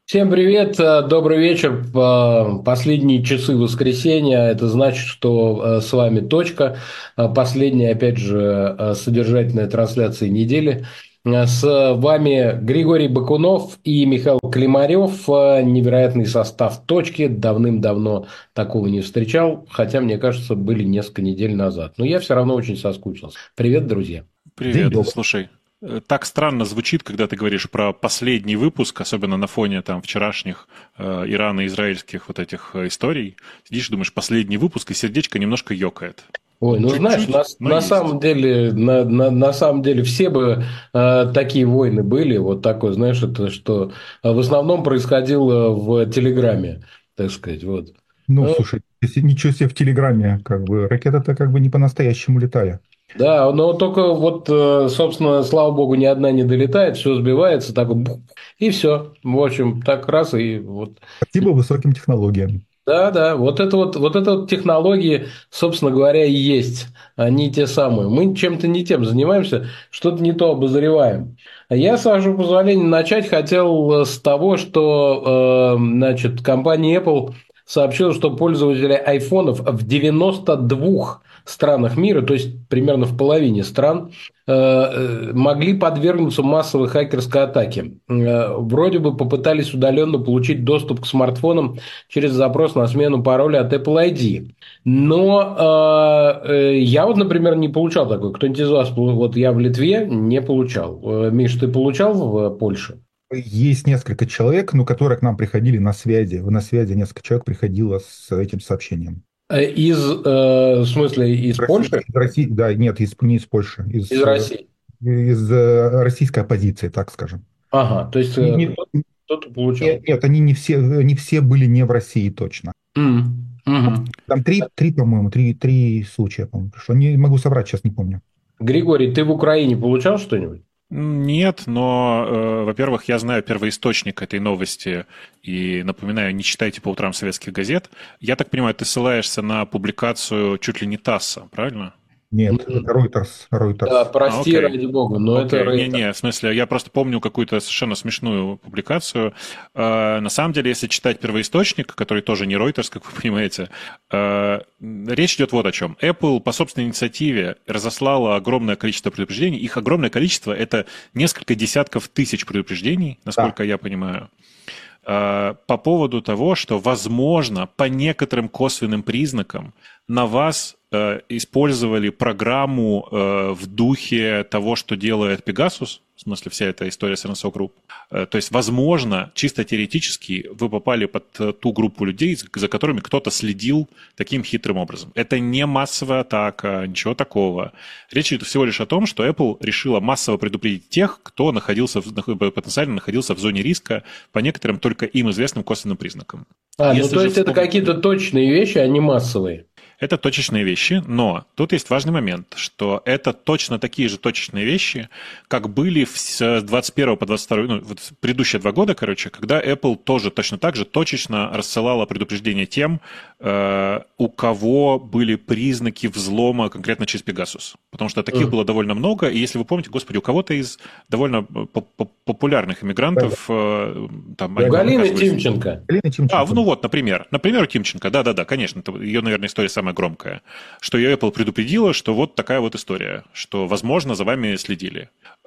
Всем привет, добрый вечер. Последние часы воскресенья. Это значит, что с вами точка. Последняя, опять же, содержательная трансляция недели. С вами Григорий Бакунов и Михаил Климарев. Невероятный состав точки. Давным-давно такого не встречал, хотя, мне кажется, были несколько недель назад. Но я все равно очень соскучился. Привет, друзья. День Привет. добрый. Слушай, так странно звучит, когда ты говоришь про последний выпуск, особенно на фоне там вчерашних ирано-израильских вот этих историй. Сидишь, думаешь, последний выпуск, и сердечко немножко ёкает. Ой, ну знаешь, Чуть-чуть, но на есть. самом деле, на самом деле все бы такие войны были, вот такое, знаешь, это что в основном происходило в Телеграме, так сказать, вот. Ну, Ну, слушай, ничего себе в Телеграме, как бы ракеты-то как бы не по-настоящему летали. да, но только вот, собственно, слава богу, ни одна не долетает, все сбивается, так вот, и все. В общем, так раз и вот. Спасибо высоким технологиям. Да, да, вот это вот технологии, собственно говоря, и есть. Они те самые. Мы чем-то не тем занимаемся, что-то не то обозреваем. Я, с вашего позволения, начать хотел с того, что значит, компания Apple сообщила, что пользователи айфонов в 92 странах мира, то есть примерно в половине стран, могли подвергнуться массовой хакерской атаке. Вроде бы попытались удаленно получить доступ к смартфонам через запрос на смену пароля от Apple ID. Но я вот, например, не получал такой. Кто-нибудь из вас, вот я в Литве не получал. Миш, ты получал в Польше? Есть несколько человек, ну, которые к нам приходили на связи. На связи несколько человек приходило с этим сообщением. В смысле, из Польши? Из России, да, нет, не из Польши, Из России. из российской оппозиции, так скажем. Ага, то есть Не- не- кто-то получал. нет, нет, они не все были не в России точно. Мгм. Там три, по-моему, три случая, по-моему, пришло. Не могу соврать, сейчас не помню. Григорий, ты в Украине получал что-нибудь? Нет, но, во-первых, я знаю первоисточник этой новости и напоминаю, не читайте по утрам советских газет. Я так понимаю, ты ссылаешься на публикацию чуть ли не ТАССа, правильно? Нет, это Мгм. Reuters. Да, Reuters. прости, Окей. ради бога, но это Окей, Рейтер. не-не, в смысле, я просто помню какую-то совершенно смешную публикацию. На самом деле, если читать первоисточник, который тоже не Reuters, как вы понимаете, речь идет вот о чем. Apple по собственной инициативе разослала огромное количество предупреждений. Их огромное количество — это несколько десятков тысяч предупреждений, Да. насколько я понимаю, по поводу того, что, возможно, по некоторым косвенным признакам на вас использовали программу в духе того, что делает Pegasus, в смысле вся эта история с RNSO Group. То есть, возможно, чисто теоретически вы попали под ту группу людей, за которыми кто-то следил таким хитрым образом. Это не массовая атака, ничего такого. Речь идет всего лишь о том, что Apple решила массово предупредить тех, кто потенциально находился в зоне риска по некоторым только им известным косвенным признакам. Ну Если то же есть это вспомнить... какие-то точные вещи, а не массовые. Это точечные вещи, но тут есть важный момент, что это точно такие же точечные вещи, как были с 21 по 22, ну, вот предыдущие 2 года, короче, когда Apple тоже точно так же точечно рассылала предупреждения тем, у кого были признаки взлома конкретно через Pegasus. Потому что таких было довольно много, и если вы помните, господи, у кого-то из довольно популярных иммигрантов, там, они Галина оказывались... Тимченко. Галина Тимченко. Ну вот, например. Например, у Тимченко. Да-да-да, конечно. Это ее, наверное, история самая громкая. Что ее Apple предупредила, что вот такая вот история. Что, возможно, за вами следили.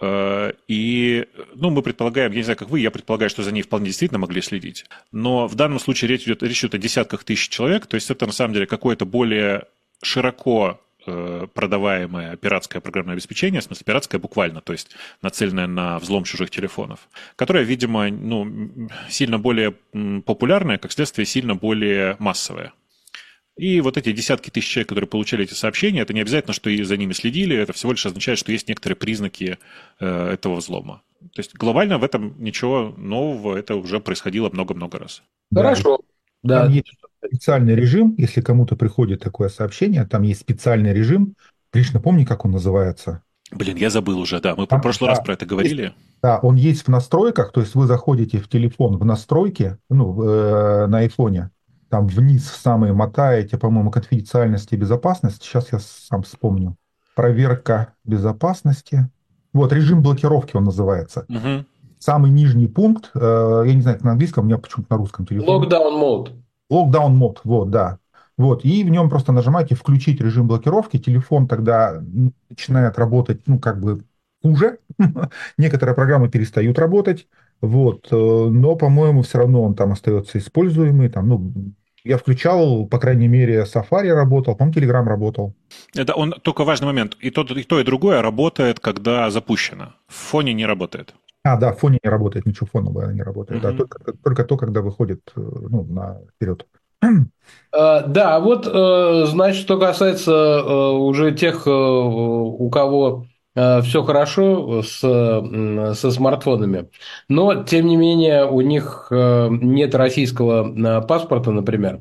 И, ну, мы предполагаем, я не знаю, как вы, я предполагаю, что за ней вполне действительно могли следить. Но в данном случае речь идет о десятках тысяч человек. То есть это, на самом деле, какое-то более широко продаваемое пиратское программное обеспечение, в смысле пиратское буквально, то есть нацеленное на взлом чужих телефонов, которое, видимо, ну, сильно более популярное, как следствие, сильно более массовое. И вот эти десятки тысяч человек, которые получали эти сообщения, это не обязательно, что и за ними следили, это всего лишь означает, что есть некоторые признаки этого взлома. То есть глобально в этом ничего нового, это уже происходило много-много раз. Да, и Хорошо. там Да. есть специальный режим, если кому-то приходит такое сообщение, там есть специальный режим. Гриш, напомни, как он называется? Блин, я забыл уже, да, мы в Там, прошлый раз да, про это говорили. да, он есть в настройках, то есть вы заходите в телефон в настройки, ну, на айфоне, там вниз в самые мотаете, по-моему, конфиденциальность и безопасность. Сейчас я сам вспомню. Проверка безопасности. Вот, режим блокировки он называется. Угу. самый нижний пункт, я не знаю, как на английском, у меня почему-то на русском телефоне. Lockdown mode. Lockdown мод, вот, да. Вот, и в нем просто нажимаете «Включить режим блокировки», телефон тогда начинает работать, ну, как бы хуже. Некоторые программы перестают работать, вот, но, по-моему, все равно он там остается используемый, там, ну, я включал, по крайней мере, Safari работал, по-моему, Telegram работал. Это он только важный момент. И то, и другое работает, когда запущено. В фоне не работает. А, да, в фоне не работает, ничего фонового не работает, да, Мгм. только то, когда выходит, ну, вперед. Да, вот, значит, что касается уже тех, у кого все хорошо со смартфонами, но, тем не менее, у них нет российского паспорта, например,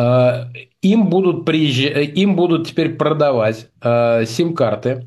им будут теперь продавать сим-карты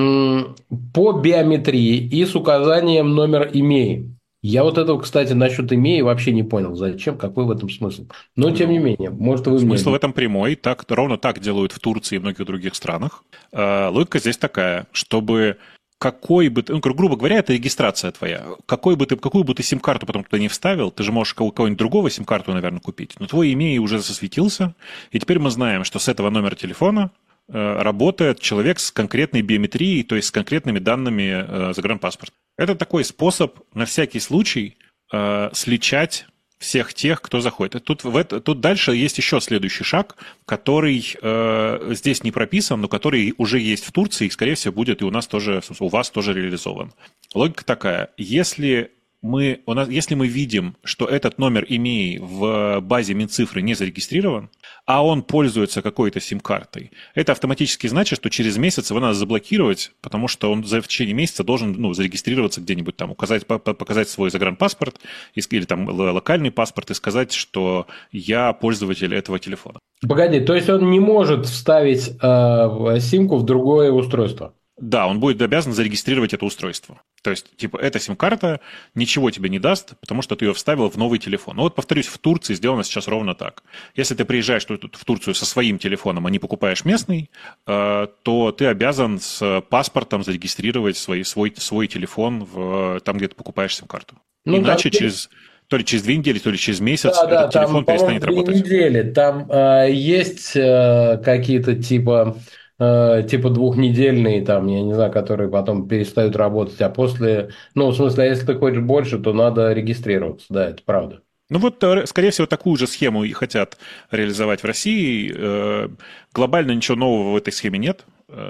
по биометрии и с указанием номер имеи. Я вот этого, кстати, насчет имеи вообще не понял. Зачем? Какой в этом смысл? Но, тем не Ну, менее, может, вы мне смысл в объясните. этом прямой. Ровно так делают в Турции и многих других странах. Логика здесь такая, чтобы какой бы ты, ну, грубо говоря, это регистрация твоя. Какую бы ты сим-карту потом туда не вставил, ты же можешь у кого-нибудь другого сим-карту, наверное, купить. Но твой имей уже засветился, и теперь мы знаем, что с этого номера телефона работает человек с конкретной биометрией, то есть с конкретными данными загранпаспорта. Это такой способ на всякий случай сличать всех тех, кто заходит. Тут дальше есть еще следующий шаг, который здесь не прописан, но который уже есть в Турции и, скорее всего, будет и у вас тоже реализован. Логика такая. Если мы видим, что этот номер имеи в базе Минцифры не зарегистрирован, а он пользуется какой-то сим-картой, это автоматически значит, что через месяц его надо заблокировать, потому что он в течение месяца должен зарегистрироваться где-нибудь там, показать свой загранпаспорт или там локальный паспорт и сказать, что я пользователь этого телефона. Погоди, то есть он не может вставить симку в другое устройство? Да, он будет обязан зарегистрировать это устройство. То есть, типа, эта сим-карта ничего тебе не даст, потому что ты ее вставил в новый телефон. Ну вот, повторюсь, в Турции сделано сейчас ровно так. Если ты приезжаешь в Турцию со своим телефоном, а не покупаешь местный, то ты обязан с паспортом зарегистрировать свой телефон там, где ты покупаешь сим-карту. Ну, там, Иначе то ли через 2 недели, то ли через месяц да, этот там, телефон по-моему, перестанет две работать. недели. Там есть какие-то типа двухнедельные, там, я не знаю, которые потом перестают работать, а после, ну, в смысле, если ты хочешь больше, то надо регистрироваться, да, это правда. Ну вот, скорее всего, такую же схему и хотят реализовать в России. Глобально ничего нового в этой схеме нет,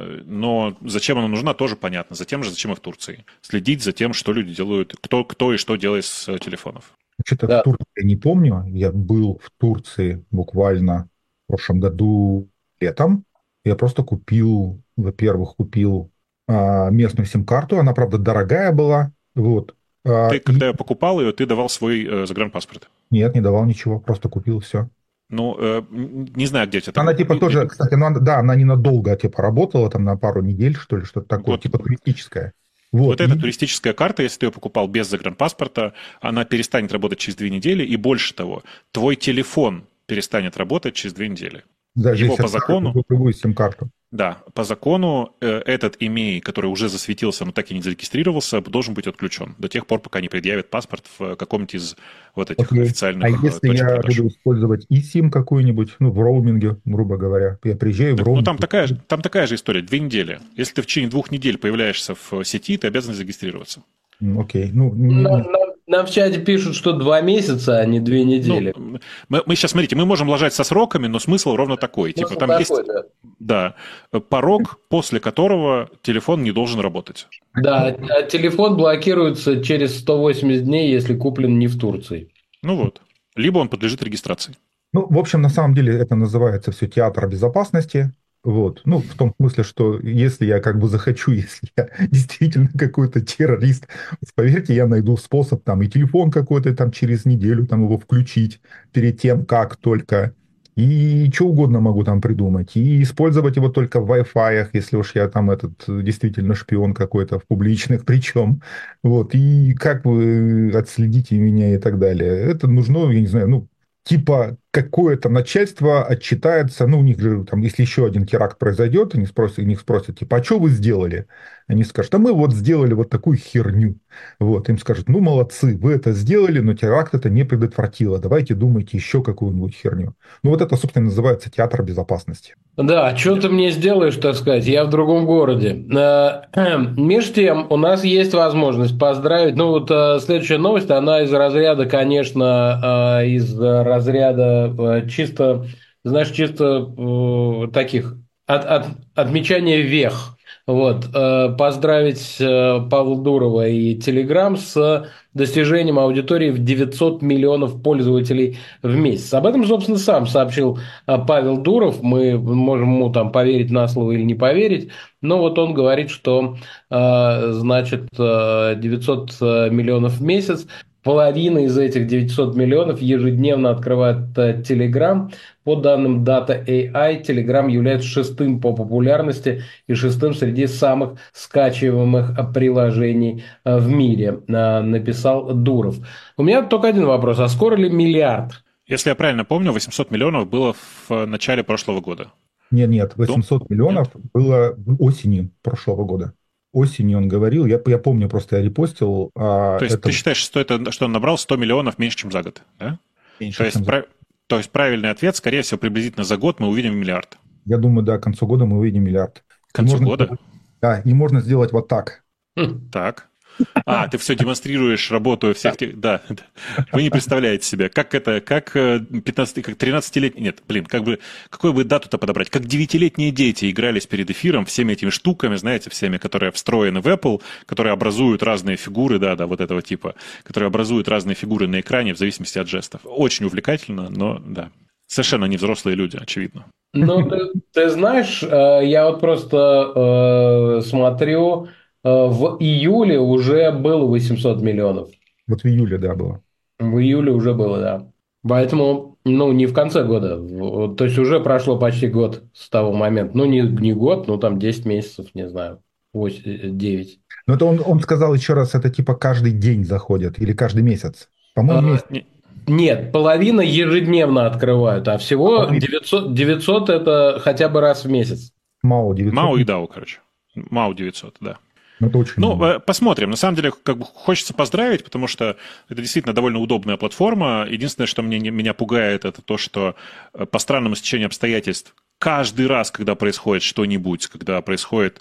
но зачем она нужна, тоже понятно. Затем же, зачем и в Турции. Следить за тем, что люди делают, кто и что делает с телефонов. Что-то в Да. Турции я не помню. Я был в Турции буквально в прошлом году летом. Я просто купил, во-первых, местную сим-карту. Она, правда, дорогая была. Вот. Ты, И когда я покупал ее, ты давал свой загранпаспорт. нет, не давал ничего, просто купил все. Ну, не знаю, где у тебя Она такое. типа тоже, кстати, да, она ненадолго типа работала, там на пару недель, что ли, что-то такое, Вот, типа туристическая. вот Вот. эта И туристическая карта, если ты ее покупал без загранпаспорта, она перестанет работать через 2 недели, и больше того, твой телефон перестанет работать через 2 недели. даже Его если по отправить закону, другую сим-карту. да, по закону этот имей, который уже засветился, но так и не зарегистрировался, должен быть отключен до тех пор, пока не предъявит паспорт в каком-нибудь из вот этих Окей. А официальных если точек я продаж. буду использовать и сим какую-нибудь, ну, в роуминге, грубо говоря, я приезжаю в Ну, роуминг. там такая же история, 2 недели. Если ты в течение 2 недель появляешься в сети, ты обязан зарегистрироваться. Окей, ну, Нам в чате пишут, что 2 месяца, а не 2 недели. Ну, мы сейчас, смотрите, мы можем ложать со сроками, но смысл ровно такой. Типа Смысл там есть, такой, да. да, порог, после которого телефон не должен работать. Да, а телефон блокируется через 180 дней, если куплен не в Турции. Ну вот. Либо он подлежит регистрации. ну, в общем, на самом деле это называется все театр безопасности. Вот. Ну, в том смысле, что если я как бы захочу, если я действительно какой-то террорист, поверьте, я найду способ там и телефон какой-то там через неделю там его включить перед тем, как только. И что угодно могу там придумать. И использовать его только в Wi-Fi, если уж я там действительно шпион какой-то в публичных причем. Вот. И как вы отследите меня и так далее. Это нужно, я не знаю, ну, типа какое-то начальство отчитается, ну, у них же, там, если еще один теракт произойдет, они спросят, у них спросят, типа, а что вы сделали? Они скажут, а мы вот сделали вот такую херню. Вот, им скажут, ну, молодцы, вы это сделали, но теракт это не предотвратило, давайте думайте еще какую-нибудь херню. Ну, вот это, собственно, называется театр безопасности. Да, что ты мне сделаешь, так сказать, я в другом городе. Между тем, у нас есть возможность поздравить. Ну, вот следующая новость, она из разряда, конечно, из разряда чисто, знаешь, чисто таких отмечания вех. Вот, поздравить Павла Дурова и Телеграм с достижением аудитории в 900 миллионов пользователей в месяц. Об этом, собственно, сам сообщил Павел Дуров. Мы можем ему там поверить на слово или не поверить. Но вот он говорит, что значит 900 миллионов в месяц. Половина из этих 900 миллионов ежедневно открывает Telegram. По данным Data AI, Telegram является шестым по популярности и шестым среди самых скачиваемых приложений в мире, написал Дуров. У меня только один вопрос. А скоро ли миллиард? Если я правильно помню, 800 миллионов было в начале прошлого года. Нет, 800 миллионов Нет? было осенью прошлого года. Осенью он говорил, я помню, просто я репостил. То есть Это ты считаешь, что он набрал 100 миллионов меньше, чем за год, да? То меньше, есть, чем за... то есть правильный ответ, скорее всего, приблизительно за год мы увидим миллиард. Я думаю, да, к концу года мы увидим миллиард. К концу года? Да, и можно сделать вот так. Хм. Так. Ты все демонстрируешь работу всех тех... Да, вы не представляете себе, как это, как 15, как 13-летние... Нет, какую бы дату-то подобрать? Как 9-летние дети игрались перед эфиром всеми этими штуками, знаете, всеми, которые встроены в Apple, которые образуют разные фигуры, да, вот этого типа, которые образуют разные фигуры на экране в зависимости от жестов. Очень увлекательно, но да. Совершенно не взрослые люди, очевидно. Ну, ты знаешь, я вот просто смотрю, в июле уже было 800 миллионов. Вот в июле, да, было. В июле уже было, да. Поэтому, ну, не в конце года. То есть уже прошло почти год с того момента. Ну, не год, ну, там 10 месяцев, не знаю, 8, 9. Но это он сказал еще раз, это типа каждый день заходит или каждый месяц. По-моему, месяц. Нет, половина ежедневно открывают, а всего 900 это хотя бы раз в месяц. Мало 900. Мау и Дау, короче. Мау 900, да. Это очень много. Посмотрим. На самом деле, как бы хочется поздравить, потому что это действительно довольно удобная платформа. Единственное, что меня пугает, это то, что по странному стечению обстоятельств каждый раз, когда происходит что-нибудь, когда происходит,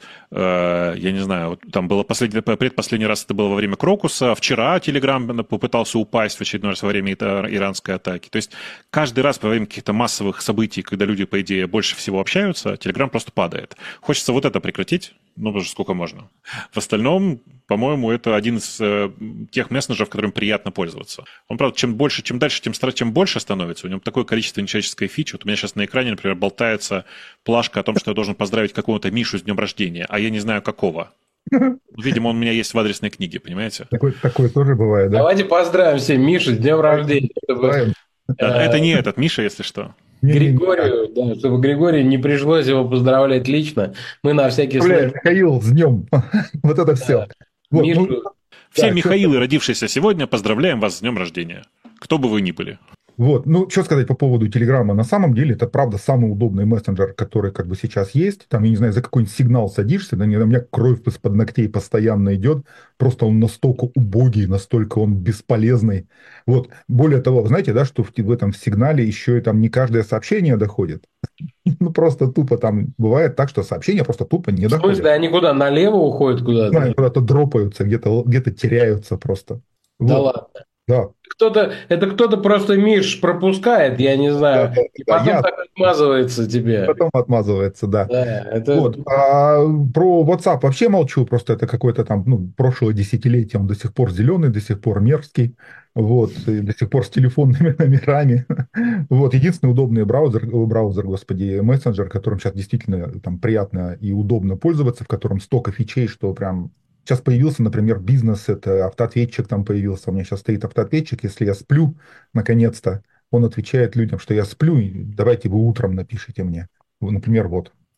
я не знаю, вот там было предпоследний раз это было во время Крокуса, вчера Telegram попытался упасть в очередной раз во время иранской атаки. То есть каждый раз во время каких-то массовых событий, когда люди, по идее, больше всего общаются, Telegram просто падает. Хочется вот это прекратить, ну, уже сколько можно. В остальном, по-моему, это один из тех мессенджеров, которым приятно пользоваться. Он, правда, чем дальше, тем больше становится. У него такое количество нечеловеческой фичи. Вот у меня сейчас на экране, например, болтается плашка о том, что я должен поздравить какого-то Мишу с днем рождения, а я не знаю какого. Видимо, он у меня есть в адресной книге, понимаете? Такое тоже бывает, да? Давайте поздравим всех Мишу с днем рождения. Поздравим. Это не этот Миша, если что. Григорию, да, чтобы Григорию не пришлось его поздравлять лично. Мы на всякий Поздравляем, случай. Михаил, с днем. Вот это все. Вот, Мишу. Все да, Михаилы, родившиеся сегодня, поздравляем вас с днем рождения. Кто бы вы ни были. Вот, ну, что сказать по поводу Телеграма? На самом деле, это, правда, самый удобный мессенджер, который как бы сейчас есть. Там, я не знаю, за какой-нибудь сигнал садишься, да, у меня кровь из-под ногтей постоянно идет. Просто он настолько убогий, настолько он бесполезный. Вот, более того, вы знаете, да, что в этом сигнале еще и там не каждое сообщение доходит. Ну, просто тупо там бывает так, что сообщения просто тупо не В доходят. смысле, они куда? Налево уходят куда-то? Они куда-то дропаются, где-то теряются просто. Да Вот, ладно. да. Это кто-то просто Миш пропускает, я не знаю, и Да, потом так отмазывается тебе. потом отмазывается, да. Да, это... Вот. А про WhatsApp вообще молчу, просто это какое-то там, ну, прошлое десятилетие, он до сих пор зеленый, до сих пор мерзкий, вот, и до сих пор с телефонными номерами. Вот, единственный удобный браузер, господи, мессенджер, которым сейчас действительно там приятно и удобно пользоваться, в котором столько фичей, что прям... Сейчас появился, например, бизнес, это автоответчик там появился, у меня сейчас стоит автоответчик, если я сплю, наконец-то, он отвечает людям, что я сплю, и давайте вы утром напишите мне. Например, вот.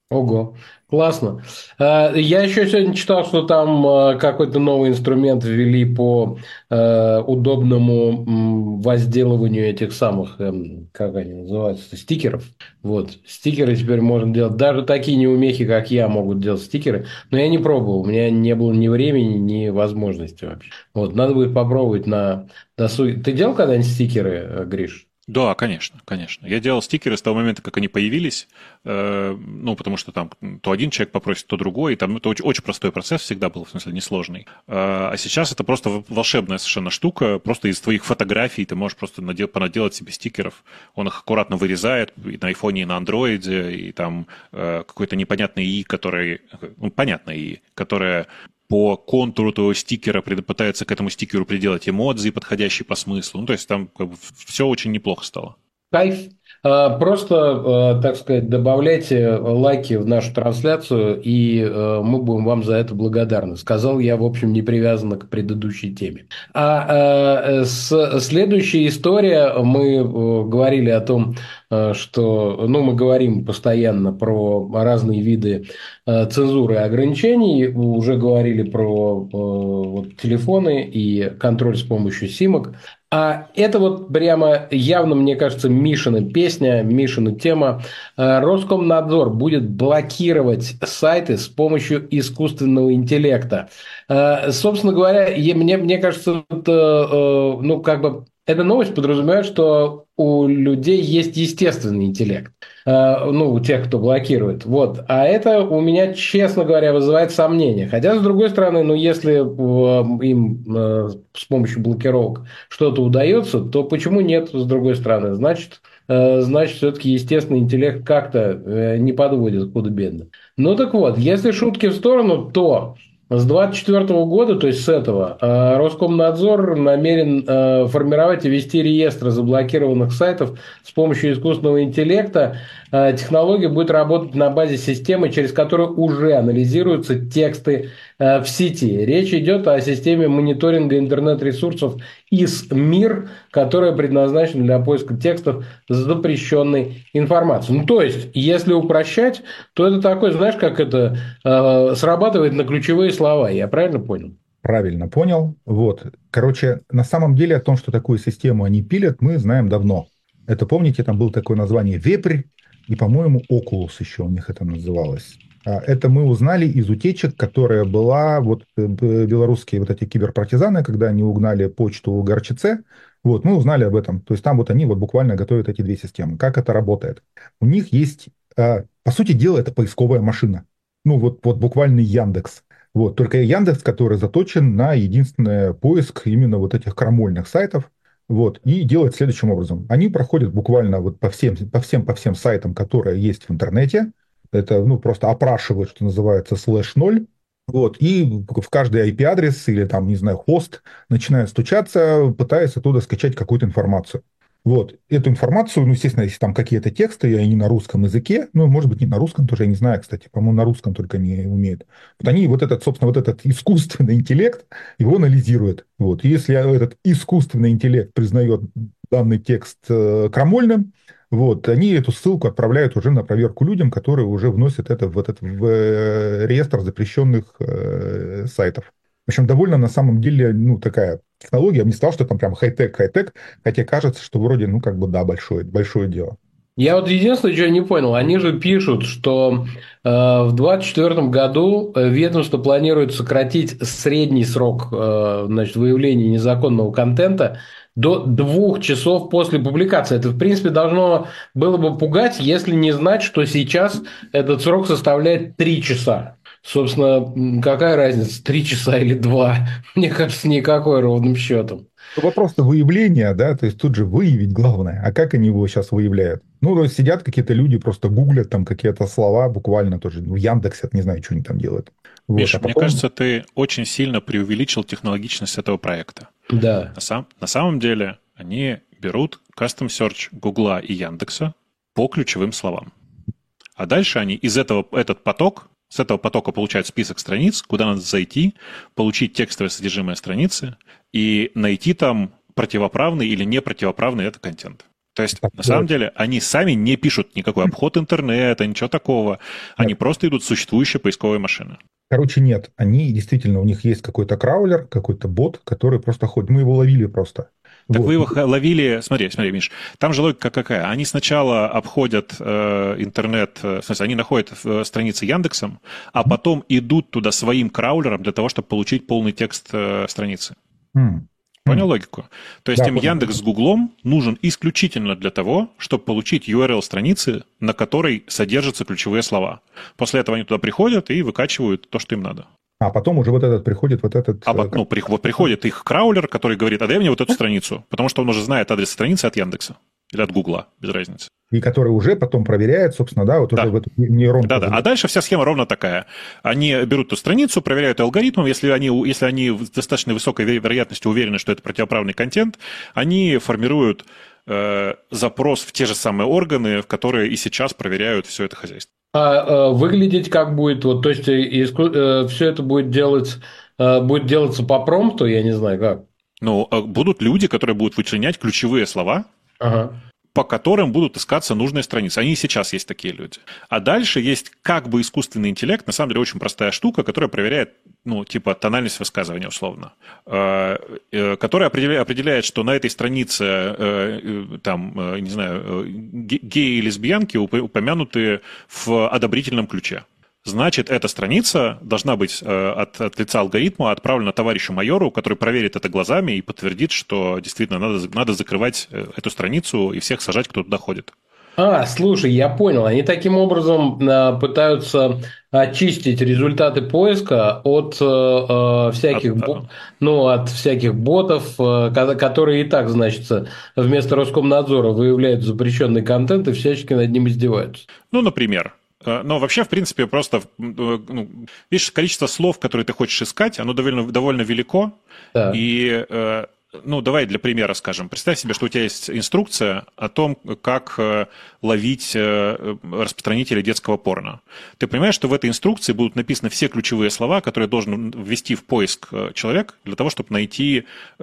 Ого, классно. Я еще сегодня читал, что там какой-то новый инструмент ввели по удобному возделыванию этих самых, как они называются, стикеров. Вот, стикеры теперь можно делать. Даже такие неумехи, как я, могут делать стикеры. Но я не пробовал, у меня не было ни времени, ни возможности вообще. Вот, надо будет попробовать на досуге. Ты делал когда-нибудь стикеры, Гриш? Да, конечно, конечно. Я делал стикеры с того момента, как они появились, ну, потому что там то один человек попросит, то другой, и там это очень, очень простой процесс всегда был, в смысле, несложный. А сейчас это просто волшебная совершенно штука, просто из твоих фотографий ты можешь просто понаделать себе стикеров, он их аккуратно вырезает и на айфоне, и на андроиде, и там какой-то непонятный ИИ, который, ну, понятный ИИ, которое по контуру твоего стикера пытается к этому стикеру приделать эмодзи, подходящие по смыслу. Ну, то есть там как бы все очень неплохо стало. Кайф. Просто, так сказать, добавляйте лайки в нашу трансляцию, и мы будем вам за это благодарны. Сказал я, в общем, не привязанно к предыдущей теме. Следующая история. Мы говорили о том, что, ну, мы говорим постоянно про разные виды цензуры и ограничений. Уже говорили про вот, телефоны и контроль с помощью симок. А это вот прямо явно, мне кажется, Мишина песня, Мишина тема. Роскомнадзор будет блокировать сайты с помощью искусственного интеллекта. Собственно говоря, мне кажется, это, ну, как бы, эта новость подразумевает, что у людей есть естественный интеллект. Ну, у тех, кто блокирует. Вот. А это у меня, честно говоря, вызывает сомнения. Хотя, с другой стороны, ну, если им с помощью блокировок что-то удается, то почему нет, с другой стороны? Значит, все-таки естественный интеллект как-то не подводит худо-бедно. Ну так вот, если шутки в сторону, то с 2024 года, то есть с этого, Роскомнадзор намерен формировать и вести реестр заблокированных сайтов с помощью искусственного интеллекта. Технология будет работать на базе системы, через которую уже анализируются тексты в сети. Речь идет о системе мониторинга интернет-ресурсов ИС-МИР, которая предназначена для поиска текстов с запрещенной информацией. Ну, то есть, если упрощать, то это такой, знаешь, как это срабатывает на ключевые слова. Я правильно понял? Правильно понял. Вот. Короче, на самом деле о том, что такую систему они пилят, мы знаем давно. Это, помните, там было такое название «Вепрь», и, по-моему, «Окулус» еще у них это называлось. Это мы узнали из утечек, которая была, вот белорусские вот эти киберпартизаны, когда они угнали почту у ГРЧЦ, вот, мы узнали об этом. То есть там вот они вот буквально готовят эти две системы. Как это работает? У них есть, по сути дела, это поисковая машина. Ну, вот буквально Яндекс. Вот, только Яндекс, который заточен на единственный поиск именно вот этих крамольных сайтов, вот, и делает следующим образом. Они проходят буквально вот по всем сайтам, которые есть в интернете. Это, ну, просто опрашивают, что называется, /0. Вот, и в каждый IP-адрес или там, не знаю, хост начинает стучаться, пытаясь оттуда скачать какую-то информацию. Вот, эту информацию, ну, естественно, если там какие-то тексты, и они на русском языке, ну, может быть, не на русском тоже, я не знаю, кстати, по-моему, на русском только не умеют. Вот они вот этот, собственно, вот этот искусственный интеллект, его анализируют. Вот, и если этот искусственный интеллект признает данный текст крамольным, вот, они эту ссылку отправляют уже на проверку людям, которые уже вносят это в реестр запрещенных сайтов. В общем, довольно на самом деле, ну, такая технология. Я бы не сказал, что там прям хай-тек, хотя кажется, что вроде, ну, как бы, да, большое дело. Я вот единственное, что я не понял, они же пишут, что в 2024 году ведомство планирует сократить средний срок значит, выявления незаконного контента до 2 часов после публикации. Это, в принципе, должно было бы пугать, если не знать, что сейчас этот срок составляет 3 часа. Собственно, какая разница, 3 часа или 2? Мне кажется, никакой ровным счетом. Вопрос-то выявления, да, то есть тут же выявить главное. А как они его сейчас выявляют? Ну, то есть сидят какие-то люди, просто гуглят там какие-то слова, буквально тоже в Яндексе, не знаю, что они там делают. Вот, Миша, а потом... мне кажется, ты очень сильно преувеличил технологичность этого проекта. Да. На самом деле они берут custom search Гугла и Яндекса по ключевым словам. А дальше они с этого потока получают список страниц, куда надо зайти, получить текстовое содержимое страницы и найти там противоправный или не противоправный это контент. То есть, Так на самом вот. деле, они сами не пишут никакой обход интернета, ничего такого. Они Нет. просто идут в существующие поисковые машины. Короче, нет. Они действительно, у них есть какой-то краулер, какой-то бот, который просто ходит. Мы его ловили просто. Так вы Вот. его ловили... Смотри, Миш, там же логика какая? Они сначала обходят интернет, в смысле, они находят страницы Яндексом, а потом идут туда своим краулером для того, чтобы получить полный текст страницы. М, Понял м. логику? То есть Да, им понял. Яндекс с Гуглом нужен исключительно для того, чтобы получить URL страницы, на которой содержатся ключевые слова. После этого они туда приходят и выкачивают то, что им надо. А потом уже вот этот приходит, вот этот... Ну, приходит их краулер, который говорит, а дай мне вот эту страницу, потому что он уже знает адрес страницы от Яндекса или от Гугла, без разницы. И который уже потом проверяет, собственно, да, вот уже Да. в эту нейронку. Да-да. А дальше вся схема ровно такая. Они берут эту страницу, проверяют алгоритмом. Если они с достаточно высокой вероятностью уверены, что это противоправный контент, они формируют запрос в те же самые органы, в которые и сейчас проверяют все это хозяйство. А выглядеть как будет, вот, то есть все это будет делаться по промпту, я не знаю как. Ну, будут люди, которые будут вычленять ключевые слова, Ага. по которым будут искаться нужные страницы. Они и сейчас есть такие люди. А дальше есть как бы искусственный интеллект, на самом деле очень простая штука, которая проверяет, ну, типа тональность высказывания условно, которая определяет, что на этой странице, там, не знаю, геи и лесбиянки упомянуты в одобрительном ключе. Значит, эта страница должна быть от лица алгоритма отправлена товарищу майору, который проверит это глазами и подтвердит, что действительно надо закрывать эту страницу и всех сажать, кто туда ходит. Слушай, я понял. Они таким образом пытаются очистить результаты поиска от всяких, от всяких ботов, которые и так, значит, вместо Роскомнадзора выявляют запрещенный контент и всячески над ним издеваются. Ну, например. Но вообще, в принципе, просто, видишь, количество слов, которые ты хочешь искать, оно довольно велико. Да. И, давай для примера скажем. Представь себе, что у тебя есть инструкция о том, как ловить распространителей детского порно. Ты понимаешь, что в этой инструкции будут написаны все ключевые слова, которые должен ввести в поиск человек для того, чтобы найти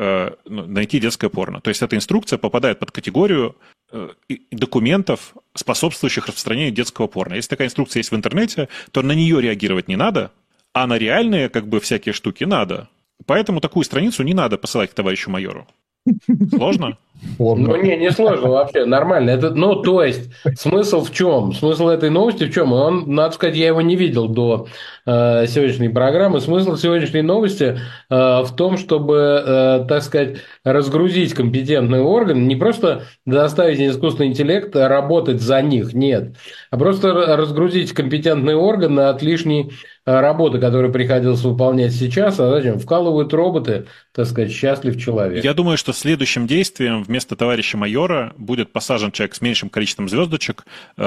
детское порно. То есть эта инструкция попадает под категорию документов, способствующих распространению детского порно. Если такая инструкция есть в интернете, то на нее реагировать не надо, а на реальные всякие штуки надо. Поэтому такую страницу не надо посылать к товарищу майору. Сложно? Ну, не сложно вообще, нормально. То есть, смысл в чем? Смысл этой новости в чем? Надо сказать, я его не видел до сегодняшней программы. Смысл сегодняшней новости в том, чтобы, так сказать, разгрузить компетентный орган, не просто заставить искусственный интеллект работать за них, нет, а просто разгрузить компетентный орган от лишней работы, которую приходилось выполнять сейчас, а зачем? Вкалывают роботы, так сказать, счастлив человек. Я думаю, что следующим действием вместо товарища майора будет посажен человек с меньшим количеством звездочек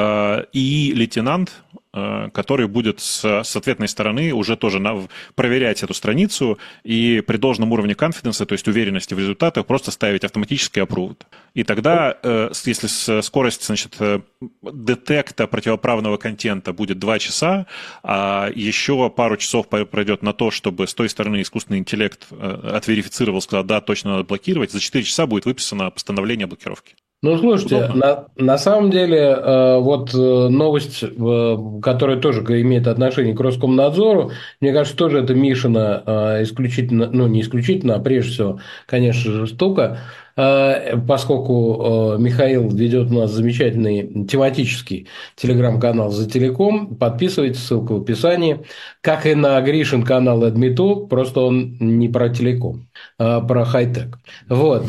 и лейтенант, который будет с ответной стороны уже тоже проверять эту страницу и при должном уровне confidence, то есть уверенности в результатах, просто ставить автоматический approved. И тогда, если скорость, значит, детекта противоправного контента будет 2 часа, а еще пару часов пройдет на то, чтобы с той стороны искусственный интеллект отверифицировал, сказал, да, точно надо блокировать, за 4 часа будет выписано постановление о блокировке. Ну, слушайте, на самом деле, новость, которая тоже имеет отношение к Роскомнадзору, мне кажется, тоже это Мишина исключительно, не исключительно, а прежде всего, конечно же, штука, поскольку Михаил ведет у нас замечательный тематический телеграм-канал «За телеком», подписывайтесь, ссылка в описании, как и на Гришин канал «Эдмиту», просто он не про телеком, а про хай-тек. Вот.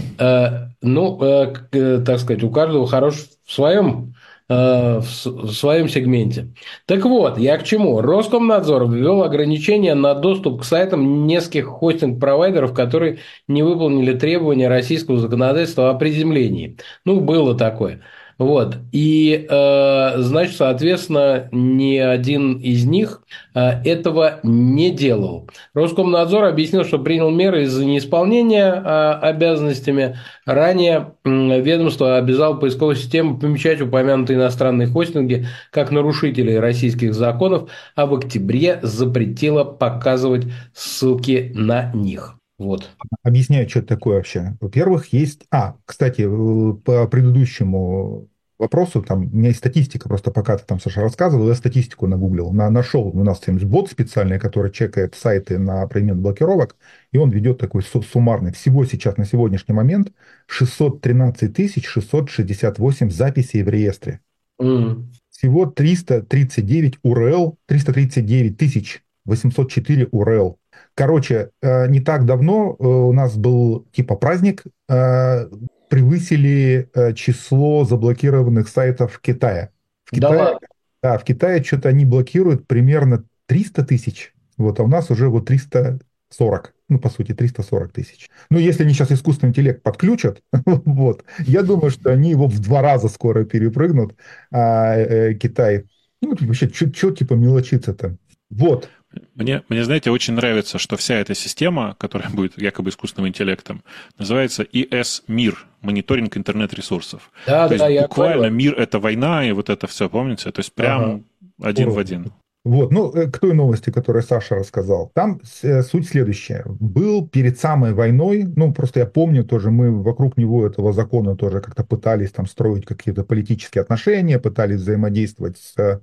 Так сказать, у каждого хорош в своем сегменте. Так вот, я к чему? Роскомнадзор ввел ограничения на доступ к сайтам нескольких хостинг-провайдеров, которые не выполнили требования российского законодательства о приземлении. Было такое. Вот. И, значит, соответственно, ни один из них этого не делал. Роскомнадзор объяснил, что принял меры из-за неисполнения обязанностями. Ранее ведомство обязало поисковую систему помечать упомянутые иностранные хостинги как нарушителей российских законов, а в октябре запретило показывать ссылки на них. Вот. Объясняю, что это такое вообще. Во-первых, есть... кстати, по предыдущему вопросу, там, у меня есть статистика, просто пока ты там, Саша, рассказывал, я статистику нагуглил. Нашел у нас там бот специальный, который чекает сайты на предмет блокировок, и он ведет такой суммарный. Всего сейчас, на сегодняшний момент, 613 668 записей в реестре. М. Всего 339 URL, 339 804 URL. Короче, не так давно у нас был типа праздник, превысили число заблокированных сайтов в Китае. В Да Китае, ладно. да, в Китае что-то они блокируют примерно 300 тысяч, вот, а у нас уже вот 340, ну, по сути, 340 тысяч. Ну, если они сейчас искусственный интеллект подключат, вот, я думаю, что они его в 2 раза скоро перепрыгнут, Китай. Ну, вообще, что типа мелочиться-то? Вот. Мне, знаете, очень нравится, что вся эта система, которая будет якобы искусственным интеллектом, называется ИС-МИР, мониторинг интернет-ресурсов. Да, То есть да, я буквально говорю. мир– это война, и вот это все, помните? То есть Ага. прям один в один. Вот, ну, к той новости, которую Саша рассказал. Там суть следующая. Был перед самой войной, ну, просто я помню тоже, мы вокруг него, этого закона, тоже как-то пытались там строить какие-то политические отношения, пытались взаимодействовать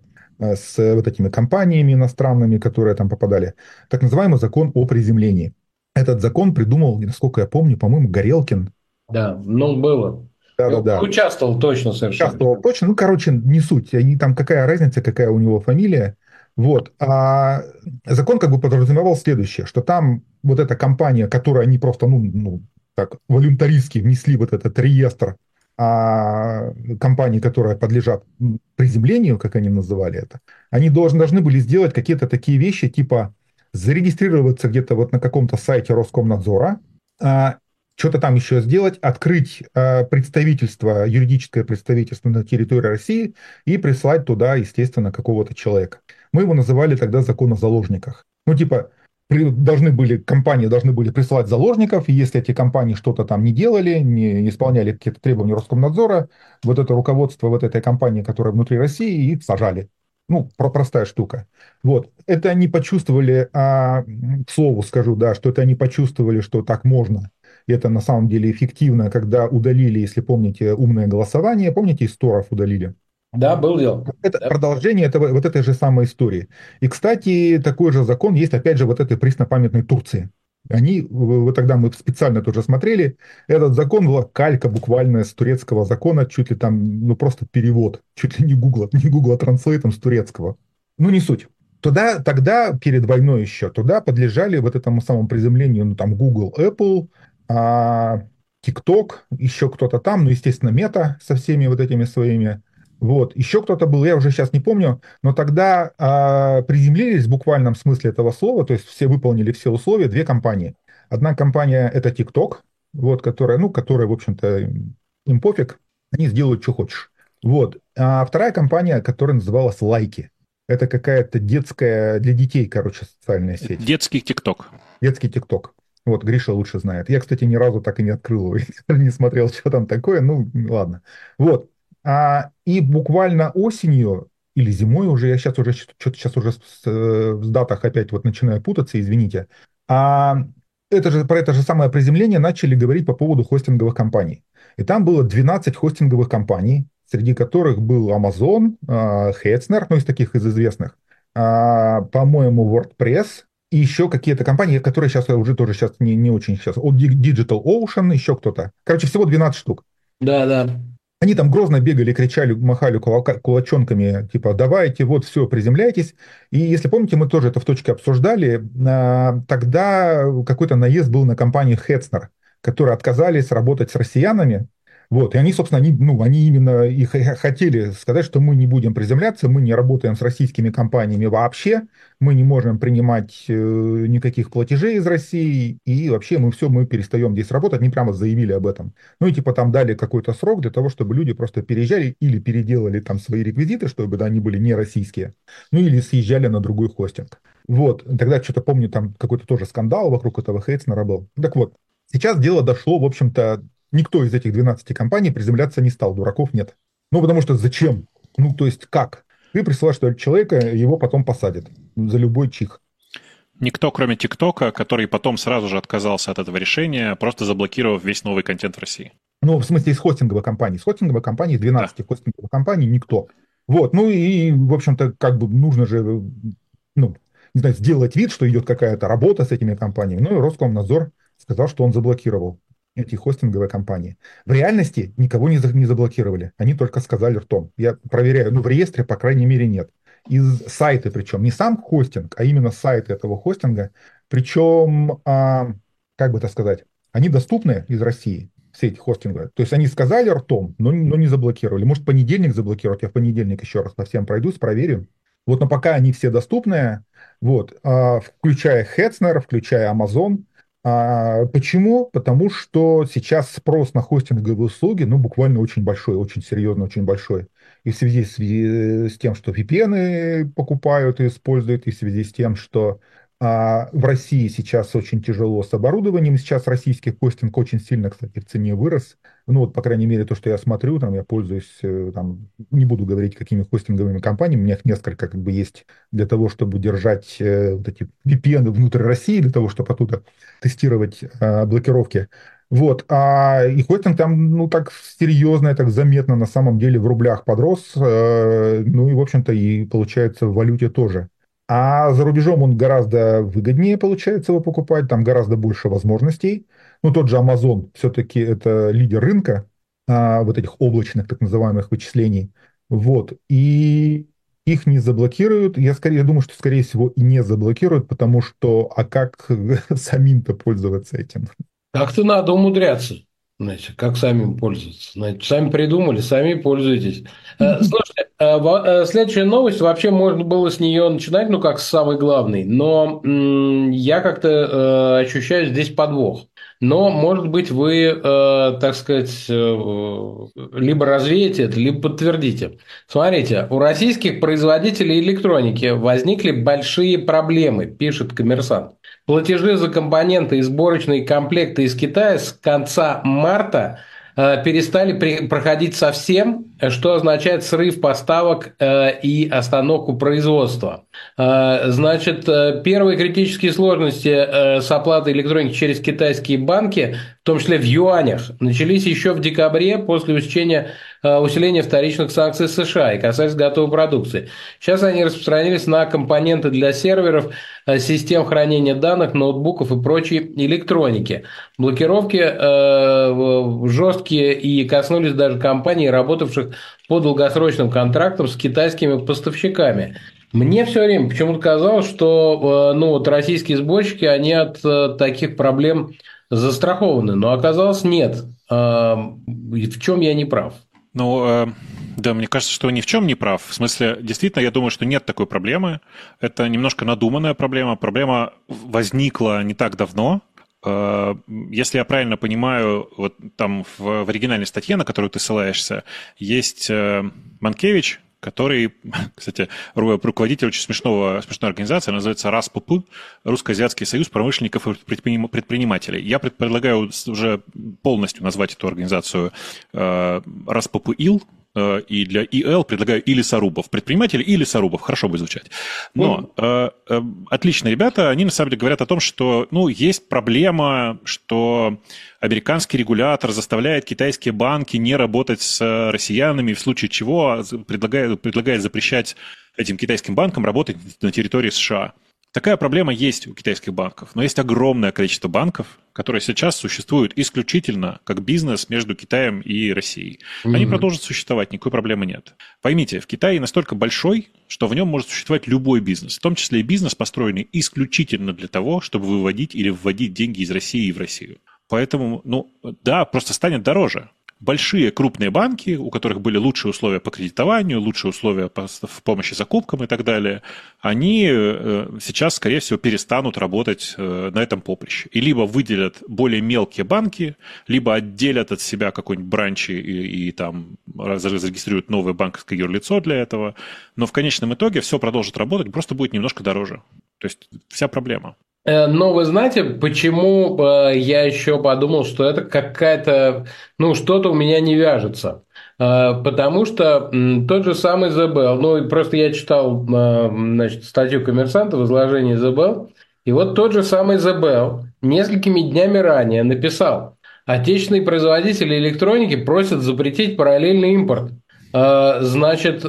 с вот этими компаниями иностранными, которые там попадали. Так называемый закон о приземлении. Этот закон придумал, насколько я помню, по-моему, Горелкин. Да, ну было. И он Да-да-да. участвовал точно совершенно. Участвовал точно, ну, короче, не суть. Они там какая разница, какая у него фамилия. Вот. А закон как бы подразумевал следующее, что там вот эта компания, которую они просто, ну так, волюнтаристски внесли вот этот реестр компаний, которые подлежат приземлению, как они называли это, они должны были сделать какие-то такие вещи, типа зарегистрироваться где-то вот на каком-то сайте Роскомнадзора, а, что-то там еще сделать, открыть представительство, юридическое представительство на территории России и прислать туда, естественно, какого-то человека. Мы его называли тогда закон о заложниках. Ну, типа, компании должны были присылать заложников, и если эти компании что-то там не делали, не исполняли какие-то требования Роскомнадзора, вот это руководство вот этой компании, которая внутри России, их сажали. Ну, простая штука. Вот. Это они почувствовали, к слову скажу, да, что это они почувствовали, что так можно. И это на самом деле эффективно, когда удалили, если помните, умное голосование. Помните, из Торов удалили? Да, был дело. Это Да. продолжение этого, вот этой же самой истории. И, кстати, такой же закон есть, опять же, вот этой преснопамятной Турции. Вот тогда мы специально тоже смотрели, этот закон была калька буквально с турецкого закона, чуть ли там, ну просто перевод, чуть ли не Google Translate с турецкого. Ну не суть. Тогда, перед войной еще, туда подлежали вот этому самому приземлению, ну там Google, Apple, TikTok, еще кто-то там, ну естественно Мета со всеми вот этими своими. Вот, еще кто-то был, я уже сейчас не помню, но тогда приземлились в буквальном смысле этого слова, то есть все выполнили все условия, 2 компании. Одна компания это TikTok, вот, которая, в общем-то, им пофиг, они сделают, что хочешь. Вот. А вторая компания, которая называлась Лайки. Это какая-то детская, для детей, короче, социальная сеть. Детский ТикТок. Детский ТикТок. Вот, Гриша лучше знает. Я, кстати, ни разу так и не открыл его, не смотрел, что там такое, ну, ладно. Вот. И буквально осенью или зимой уже, я сейчас уже что-то сейчас уже в датах опять вот начинаю путаться, извините. А про это же самое приземление начали говорить по поводу хостинговых компаний. И там было 12 хостинговых компаний, среди которых был Amazon, Hetzner, ну, из таких из известных, по-моему, WordPress, и еще какие-то компании, которые сейчас уже тоже сейчас не очень сейчас. От Digital Ocean, еще кто-то. Короче, всего 12 штук. Да, да. Они там грозно бегали, кричали, махали кулачонками, типа, давайте, вот, все, приземляйтесь. И если помните, мы тоже это в точке обсуждали, тогда какой-то наезд был на компанию Hetzner, которые отказались работать с россиянами. Вот, и они, собственно, они именно и хотели сказать, что мы не будем приземляться, мы не работаем с российскими компаниями вообще, мы не можем принимать никаких платежей из России, и вообще мы перестаем здесь работать, они прямо заявили об этом. Ну и типа там дали какой-то срок для того, чтобы люди просто переезжали или переделали там свои реквизиты, чтобы они были не российские, ну или съезжали на другой хостинг. Вот, тогда что-то помню, там какой-то тоже скандал вокруг этого Хейтснера был. Так вот, сейчас дело дошло, в общем-то, никто из этих 12 компаний приземляться не стал, дураков нет. Ну потому что зачем? Ну то есть как? Ты присылаешь человека, его потом посадят за любой чих. Никто, кроме ТикТока, который потом сразу же отказался от этого решения, просто заблокировав весь новый контент в России. Ну, в смысле, из хостинговой компании. Из хостинговой компании, из Да. 12 хостинговых компаний никто. Вот, ну и, в общем-то, как бы нужно же, ну, не знаю, сделать вид, что идет какая-то работа с этими компаниями. Ну и Роскомнадзор сказал, что он заблокировал эти хостинговые компании. В реальности никого не заблокировали. Они только сказали ртом. Я проверяю, ну, в реестре, по крайней мере, нет. Из сайта, причем не сам хостинг, а именно сайт этого хостинга. Причем, как бы это сказать, они доступны из России, все эти хостинга. То есть они сказали ртом, но не заблокировали. Может, в понедельник заблокировать, я в понедельник еще раз по всем пройдусь, проверю. Вот, но пока они все доступны, вот, включая Hetzner, включая Amazon. Почему? Потому что сейчас спрос на хостинговые услуги, ну, буквально очень большой, очень серьезно, очень большой. И в связи с тем, что VPN покупают и используют, и в связи с тем, что в России сейчас очень тяжело с оборудованием. Сейчас российский хостинг очень сильно, кстати, в цене вырос. Ну вот, по крайней мере, то, что я смотрю, там я пользуюсь, там, не буду говорить, какими хостинговыми компаниями, у меня их несколько как бы есть для того, чтобы держать вот эти VPN внутрь России, для того, чтобы оттуда тестировать блокировки. Вот, и хостинг там, ну, так серьезно, так заметно на самом деле в рублях подрос, ну и, в общем-то, и получается в валюте тоже. А за рубежом он гораздо выгоднее, получается, его покупать, там гораздо больше возможностей. Ну, тот же Amazon все-таки это лидер рынка вот этих облачных так называемых вычислений. Вот, и их не заблокируют. Я скорее думаю, что, скорее всего, и не заблокируют, потому что, а как самим-то пользоваться этим? Как-то надо умудряться. Знаете, как самим пользоваться. Знаете, сами придумали, сами пользуйтесь. Слушайте, следующая новость, вообще можно было с нее начинать, ну, как с самой главной, но я как-то ощущаю здесь подвох. Но, может быть, вы, так сказать, либо развеете это, либо подтвердите. Смотрите, у российских производителей электроники возникли большие проблемы, пишет «Коммерсант». Платежи за компоненты и сборочные комплекты из Китая с конца марта перестали проходить совсем, что означает срыв поставок и остановку производства. Значит, первые критические сложности с оплатой электроники через китайские банки, в том числе в юанях, начались еще в декабре после усиления вторичных санкций США и касались готовой продукции. Сейчас они распространились на компоненты для серверов, систем хранения данных, ноутбуков и прочей электроники. Блокировки жесткие и коснулись даже компаний, работавших по долгосрочным контрактам с китайскими поставщиками. Мне все время почему-то казалось, что ну, вот российские сборщики, они от таких проблем застрахованы, но оказалось нет. В чем я не прав? Ну, да, мне кажется, что ни в чем не прав. В смысле, действительно, я думаю, что нет такой проблемы. Это немножко надуманная проблема. Проблема возникла не так давно. Если я правильно понимаю, вот там в оригинальной статье, на которую ты ссылаешься, есть Манкевич, который, кстати, руководитель очень смешной организации, она называется РАСПП, Русско-Азиатский союз промышленников и предпринимателей. Я предлагаю уже полностью назвать эту организацию РАСПП-ИЛ, и для ИЛ предлагаю и лесорубов. Предприниматели и лесорубов. Хорошо будет звучать. Но отличные ребята, они на самом деле говорят о том, что ну, есть проблема, что американский регулятор заставляет китайские банки не работать с россиянами, в случае чего предлагает запрещать этим китайским банкам работать на территории США. Такая проблема есть у китайских банков, но есть огромное количество банков, которые сейчас существуют исключительно как бизнес между Китаем и Россией. Они продолжат существовать, никакой проблемы нет. Поймите, в Китае настолько большой, что в нем может существовать любой бизнес, в том числе и бизнес, построенный исключительно для того, чтобы выводить или вводить деньги из России в Россию. Поэтому, ну да, просто станет дороже. Большие крупные банки, у которых были лучшие условия по кредитованию, лучшие условия в помощи закупкам и так далее, они сейчас, скорее всего, перестанут работать на этом поприще. И либо выделят более мелкие банки, либо отделят от себя какой-нибудь бранчи и там зарегистрируют новое банковское юрлицо для этого. Но в конечном итоге все продолжит работать, просто будет немножко дороже. То есть вся проблема. Но вы знаете, почему я еще подумал, что это какая-то, ну, что-то у меня не вяжется. Потому что тот же самый ЗБЛ, ну, просто я читал, значит, статью «Коммерсанта» в изложении ЗБЛ, И вот тот же самый The несколькими днями ранее написал: отечественные производители электроники просят запретить параллельный импорт. Значит,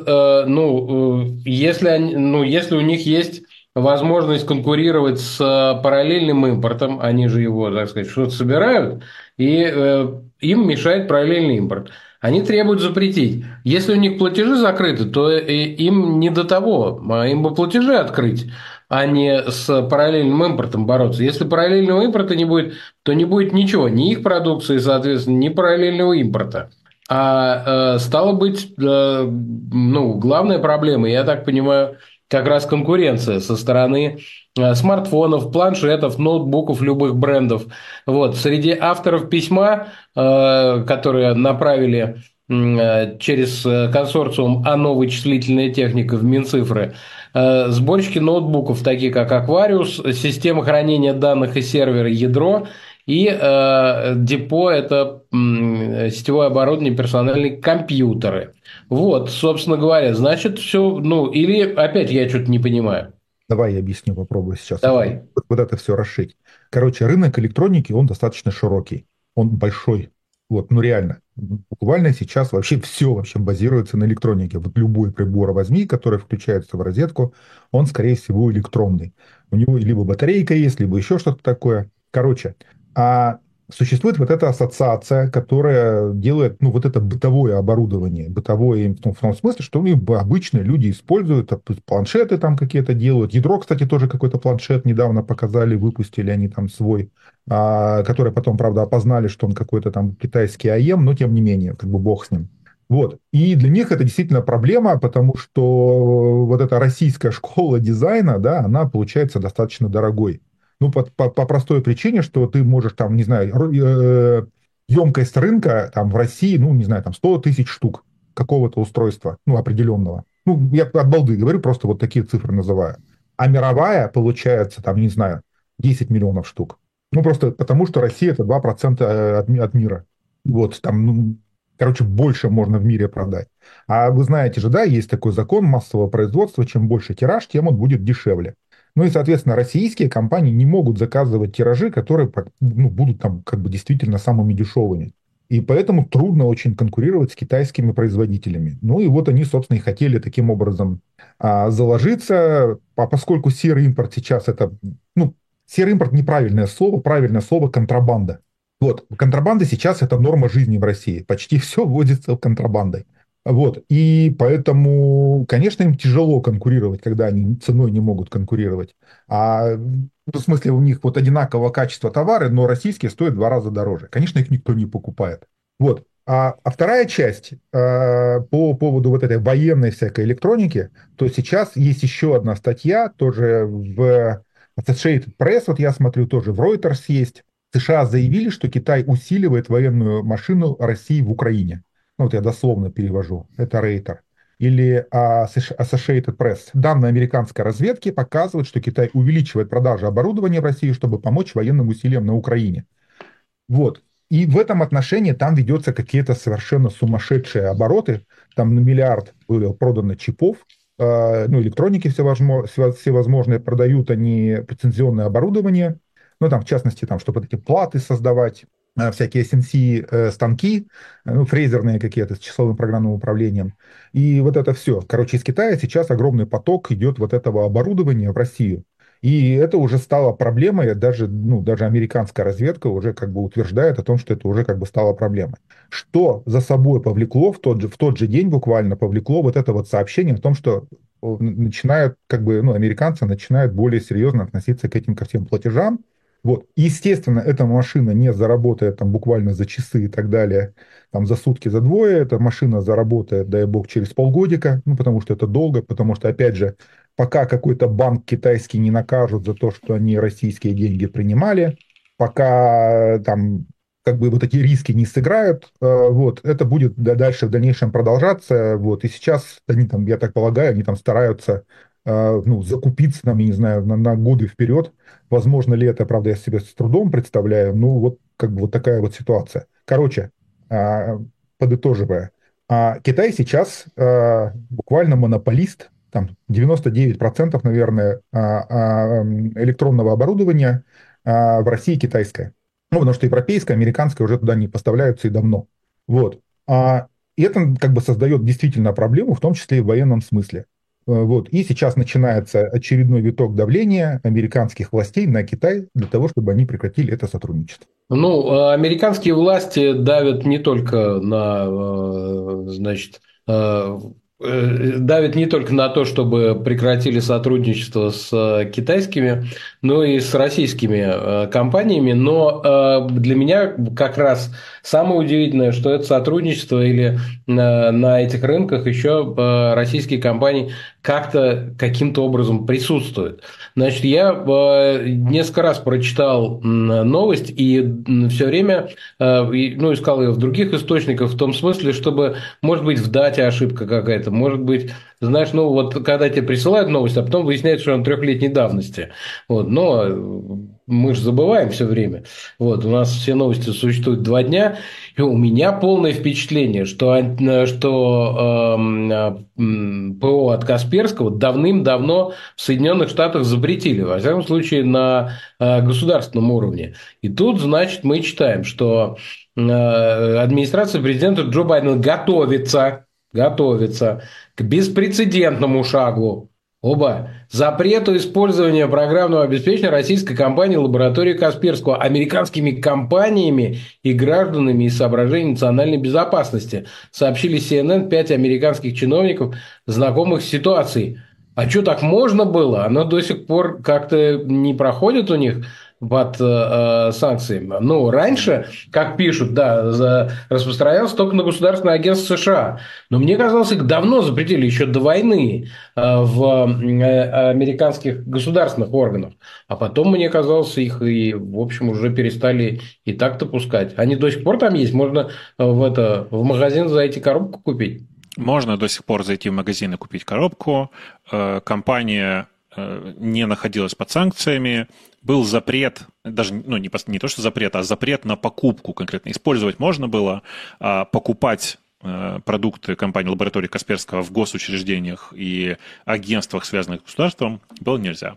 если у них есть возможность конкурировать с параллельным импортом, они же его, так сказать, что-то собирают, и им мешает параллельный импорт. Они требуют запретить. Если у них платежи закрыты, то им не до того, им бы платежи открыть, а не с параллельным импортом бороться. Если параллельного импорта не будет, то не будет ничего, ни их продукции, соответственно, ни параллельного импорта. Стало быть, главная проблема, я так понимаю, как раз конкуренция со стороны смартфонов, планшетов, ноутбуков любых брендов. Вот. Среди авторов письма, которые направили через консорциум «А новая вычислительная техника» в Минцифры, сборщики ноутбуков, такие как Aquarius, система хранения данных и сервера «Ядро», и депо – это сетевое оборудование, персональные компьютеры. Вот, собственно говоря, значит, все, или опять я что-то не понимаю. Давай я объясню, попробую сейчас Давай. вот это все расшить. Короче, рынок электроники, он достаточно широкий, он большой. Вот, ну реально, буквально сейчас вообще все вообще базируется на электронике. Вот любой прибор возьми, который включается в розетку, он, скорее всего, электронный. У него либо батарейка есть, либо еще что-то такое. Короче, а существует вот эта ассоциация, которая делает, ну, вот это бытовое оборудование, бытовое, ну, в том смысле, что обычные люди используют, планшеты там какие-то делают. Ядро, кстати, тоже какой-то планшет недавно показали, выпустили они там свой, который потом, правда, опознали, что он какой-то там китайский АЕМ, но тем не менее, как бы бог с ним. Вот. И для них это действительно проблема, потому что вот эта российская школа дизайна, да, она получается достаточно дорогой. Ну, по простой причине, что ты можешь там, не знаю, емкость рынка там в России, ну, не знаю, там 100 тысяч штук какого-то устройства, ну, определенного. Ну, я от балды говорю, просто вот такие цифры называю. А мировая, получается, там, не знаю, 10 миллионов штук. Ну, просто потому, что Россия это 2% от мира. Вот, там, ну, короче, больше можно в мире продать. А вы знаете же, да, есть такой закон массового производства, чем больше тираж, тем он будет дешевле. Ну и, соответственно, российские компании не могут заказывать тиражи, которые ну, будут там как бы действительно самыми дешевыми. И поэтому трудно очень конкурировать с китайскими производителями. Ну и вот они, собственно, и хотели таким образом заложиться, а поскольку серый импорт сейчас это, ну, серый импорт неправильное слово контрабанда. Вот, контрабанда сейчас это норма жизни в России. Почти все вводится контрабандой. Вот. И поэтому, конечно, им тяжело конкурировать, когда они ценой не могут конкурировать. Ну, в смысле, у них вот одинакового качества товары, но российские стоят в 2 раза дороже. Конечно, их никто не покупает. Вот. А вторая часть по поводу вот этой военной всякой электроники, то сейчас есть еще одна статья, тоже в Associated Press, вот я смотрю, тоже в Reuters есть. США заявили, что Китай усиливает военную машину России в Украине. Ну, вот я дословно перевожу, это Рейтер. Или Associated Press. Данные американской разведки показывают, что Китай увеличивает продажи оборудования в России, чтобы помочь военным усилиям на Украине. Вот. И в этом отношении там ведется какие-то совершенно сумасшедшие обороты. Там на миллиард было продано чипов, ну, электроники всевозможные, продают они лицензионное оборудование, ну, там, в частности, там, чтобы эти платы создавать, всякие SNC станки, ну, фрезерные какие-то с числовым программным управлением. И вот это все. Короче, из Китая сейчас огромный поток идет вот этого оборудования в Россию. И это уже стало проблемой, даже, ну, даже американская разведка уже как бы утверждает о том, что это уже как бы стало проблемой. Что за собой повлекло в тот же день буквально повлекло вот это вот сообщение о том, что начинают, как бы, ну, американцы начинают более серьезно относиться к этим ко всем платежам. Вот. Естественно, эта машина не заработает там буквально за часы и так далее, там за сутки, за двое. Эта машина заработает, дай бог, через полгодика, ну, потому что это долго, потому что, опять же, пока какой-то банк китайский не накажут за то, что они российские деньги принимали, пока там как бы вот эти риски не сыграют, вот, это будет дальше в дальнейшем продолжаться, вот, и сейчас они там, я так полагаю, они там стараются, ну, закупиться, там, я не знаю, на годы вперед. Возможно ли это, правда, я себе с трудом представляю, ну, вот, как бы вот такая вот ситуация. Короче, подытоживая, Китай сейчас буквально монополист там 99%, наверное, электронного оборудования в России китайское. Ну, потому что европейское, американское уже туда не поставляются и давно. Вот. И это как бы создает действительно проблему, в том числе и в военном смысле. Вот. И сейчас начинается очередной виток давления американских властей на Китай для того, чтобы они прекратили это сотрудничество. Ну, американские власти давят не только на, значит, давит не только на то, чтобы прекратили сотрудничество с китайскими, но и с российскими компаниями. Но для меня как раз самое удивительное, что это сотрудничество или на этих рынках еще российские компании как-то каким-то образом присутствуют. Значит, я несколько раз прочитал новость и все время искал ее в других источниках, в том смысле, чтобы, может быть, в дате ошибка какая-то, может быть, знаешь, ну вот когда тебе присылают новость, а потом выясняется, что она 3-летней давности. Вот, но мы же забываем все время. Вот, у нас все новости существуют 2 дня, и у меня полное впечатление, что ПО от Касперского давным-давно в Соединенных Штатах запретили, во всяком случае, на государственном уровне. И тут, значит, мы читаем, что администрация президента Джо Байдена готовится к беспрецедентному шагу. Запрету использования программного обеспечения российской компании лаборатории Касперского американскими компаниями и гражданами из соображений национальной безопасности, сообщили CNN 5 американских чиновников, знакомых с ситуацией. А что, так можно было? Оно до сих пор как-то не проходит у них под санкциями. Ну, раньше, как пишут, да, распространялось только на государственное агентство США. Но мне казалось, их давно запретили, еще до войны, в американских государственных органах. А потом, мне казалось, их и, в общем, уже перестали и так-то пускать. Они до сих пор там есть. Можно в магазин зайти коробку купить. Можно до сих пор зайти в магазин и купить коробку. Компания не находилась под санкциями. Был запрет, даже не то, что запрет, а запрет на покупку конкретно. Использовать можно было, а покупать продукты компании лаборатории Касперского в госучреждениях и агентствах, связанных с государством, было нельзя.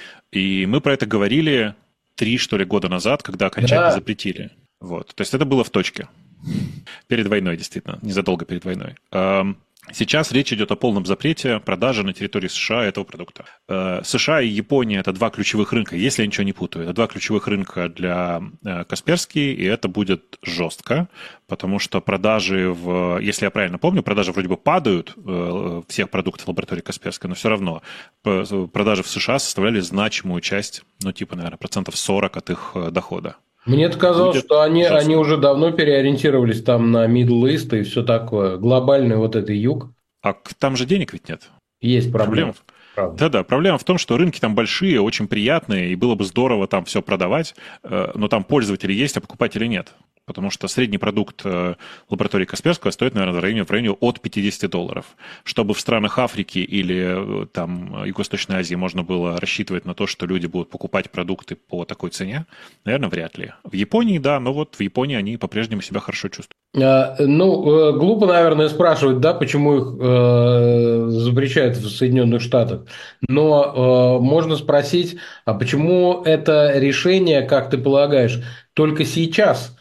И мы про это говорили 3, что ли, года назад, когда окончательно запретили. Вот. То есть это было в точке. Перед войной, действительно, незадолго перед войной. Сейчас речь идет о полном запрете продажи на территории США этого продукта. США и Япония – это 2 ключевых рынка, если я ничего не путаю. Это 2 ключевых рынка для Касперский, и это будет жестко, потому что продажи, если я правильно помню, продажи вроде бы падают всех продуктов лаборатории Касперской, но все равно продажи в США составляли значимую часть, наверное, 40% от их дохода. Мне казалось, что они уже давно переориентировались там на Middle East и все такое. Глобальный вот этот юг. А там же денег ведь нет. Есть проблема. Да-да, проблема в том, что рынки там большие, очень приятные, и было бы здорово там все продавать, но там пользователи есть, а покупателей нет. Потому что средний продукт лаборатории Касперского стоит, наверное, в районе от $50. Чтобы в странах Африки или там Юго-Восточной Азии можно было рассчитывать на то, что люди будут покупать продукты по такой цене, наверное, вряд ли. В Японии, да, но вот в Японии они по-прежнему себя хорошо чувствуют. Глупо, наверное, спрашивать, да, почему их запрещают в Соединенных Штатах. Но можно спросить, а почему это решение, как ты полагаешь, только сейчас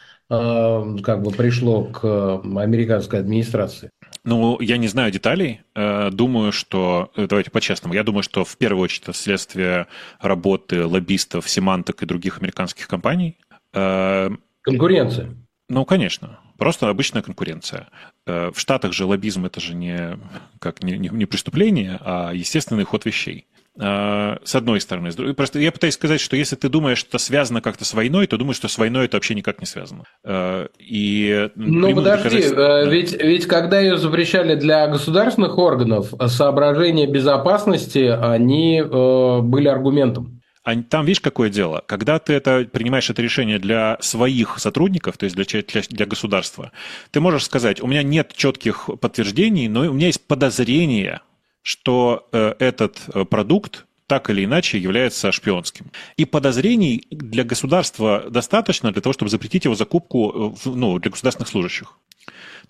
пришло к американской администрации? Я не знаю деталей. Думаю, что... Давайте по-честному. Я думаю, что в первую очередь это следствие работы лоббистов Symantec и других американских компаний. Конкуренция. Конечно. Просто обычная конкуренция. В Штатах же лоббизм – это же не преступление, а естественный ход вещей. С одной стороны. Просто я пытаюсь сказать, что если ты думаешь, что это связано как-то с войной, то думаешь, что с войной это вообще никак не связано. Подожди, ведь когда ее запрещали для государственных органов, соображения безопасности, они были аргументом. Там, видишь, какое дело? Когда ты принимаешь это решение для своих сотрудников, то есть для государства, ты можешь сказать, у меня нет четких подтверждений, но у меня есть подозрение, что этот продукт так или иначе является шпионским. И подозрений для государства достаточно для того, чтобы запретить его закупку для государственных служащих.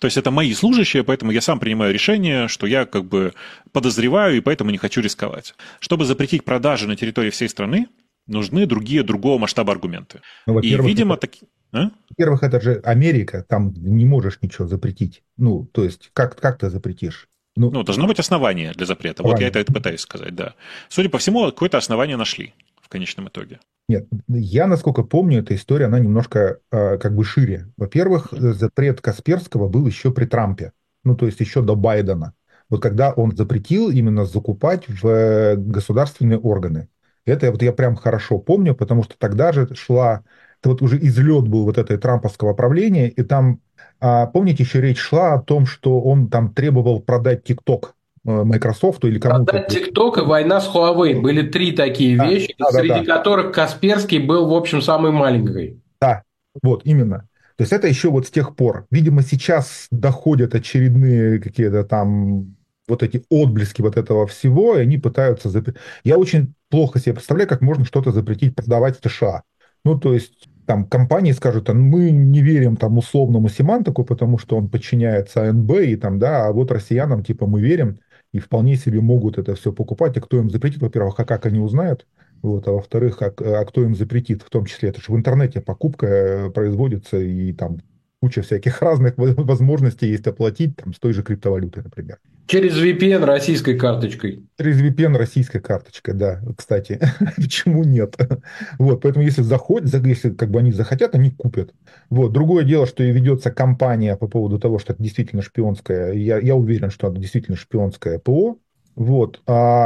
То есть это мои служащие, поэтому я сам принимаю решение, что я как бы подозреваю и поэтому не хочу рисковать. Чтобы запретить продажи на территории всей страны, нужны другого масштаба аргументы. Ну, И, видимо, такие... Во-первых, это же Америка, там не можешь ничего запретить. Ну, то есть, как ты запретишь? Ну, должно быть основание для запрета. Вот я это пытаюсь сказать, да. Судя по всему, какое-то основание нашли в конечном итоге. Нет, я, насколько помню, эта история, она немножко как бы шире. Во-первых, запрет Касперского был еще при Трампе, ну, то есть еще до Байдена. Вот когда он запретил именно закупать в государственные органы. Это вот я прям хорошо помню, потому что тогда же шла, это вот уже излет был вот этой трамповского правления, и там, помните, еще речь шла о том, что он там требовал продать TikTok Microsoft или кому-то. Продать TikTok и война с Huawei. Были три такие вещи, среди которых Касперский был, в общем, самый маленький. Да, вот, именно. То есть это еще вот с тех пор. Видимо, сейчас доходят очередные какие-то там вот эти отблески вот этого всего, и они пытаются запретить. Я очень плохо себе представляю, как можно что-то запретить продавать в США. Ну, то есть там компании скажут, мы не верим там условному Симантику, потому что он подчиняется АНБ, и там, да, а вот россиянам типа мы верим, и вполне себе могут это все покупать. А кто им запретит, во-первых, а как они узнают? Вот, а во-вторых, а кто им запретит? В том числе, это же в интернете покупка производится, и там куча всяких разных возможностей есть оплатить там, с той же криптовалютой, например. Через VPN российской карточкой. Через VPN российской карточкой, да, кстати. Почему нет? Вот, поэтому если если как бы они захотят, они купят. Вот. Другое дело, что и ведется кампания по поводу того, что это действительно шпионское. Я уверен, что это действительно шпионское ПО. Вот.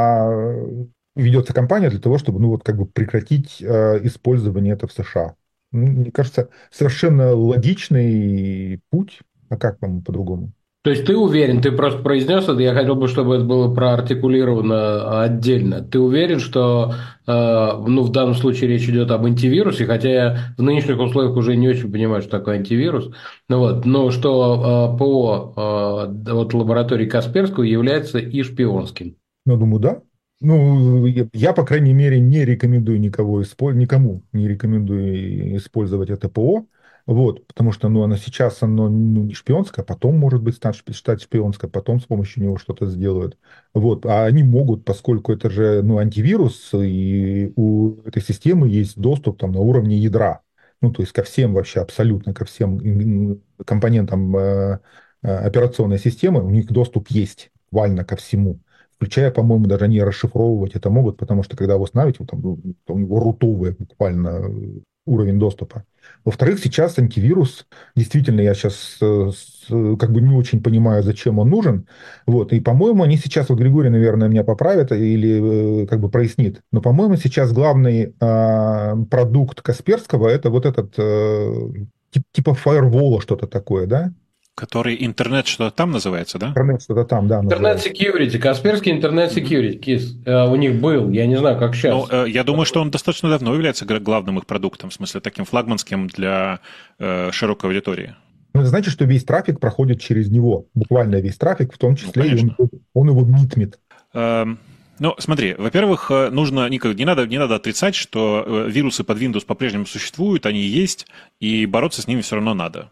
Ведется кампания для того, чтобы, ну, вот, как бы прекратить использование это в США. Мне кажется, совершенно логичный путь. А как вам по-другому? То есть ты уверен, ты просто произнес это, я хотел бы, чтобы это было проартикулировано отдельно. Ты уверен, что ну, в данном случае речь идет об антивирусе, хотя я в нынешних условиях уже не очень понимаю, что такое антивирус, но что ПО от лаборатории Касперского является и шпионским? Ну, думаю, да. Ну, я, по крайней мере, не рекомендую никому не рекомендую использовать это ПО, вот, потому что, ну, оно сейчас, не шпионское, потом, может быть, стать шпионское, потом с помощью него что-то сделают, вот, а они могут, поскольку это же, ну, антивирус, и у этой системы есть доступ там на уровне ядра, ну, то есть ко всем вообще, абсолютно ко всем компонентам операционной системы у них доступ есть, буквально ко всему. Включая, по-моему, даже они расшифровывать это могут, потому что когда вы устанавливаете, там, у него рутовый буквально уровень доступа. Во-вторых, сейчас антивирус, действительно, я сейчас как бы не очень понимаю, зачем он нужен. Вот, и, по-моему, они сейчас, вот Григорий, наверное, меня поправит или как бы прояснит, но, по-моему, сейчас главный продукт Касперского это вот этот типа фаервола, что-то такое, да? Который интернет что-то там называется, да? Интернет что-то там, да. Интернет-секьюрити, Касперский интернет-секьюрити, у них был, я не знаю, как сейчас. Ну, я думаю, что он достаточно давно является главным их продуктом, в смысле, таким флагманским для широкой аудитории. Ну, это значит, что весь трафик проходит через него, буквально весь трафик, в том числе, ну, он его митмит. Ну, смотри, во-первых, не надо отрицать, что вирусы под Windows по-прежнему существуют, они есть, и бороться с ними все равно надо.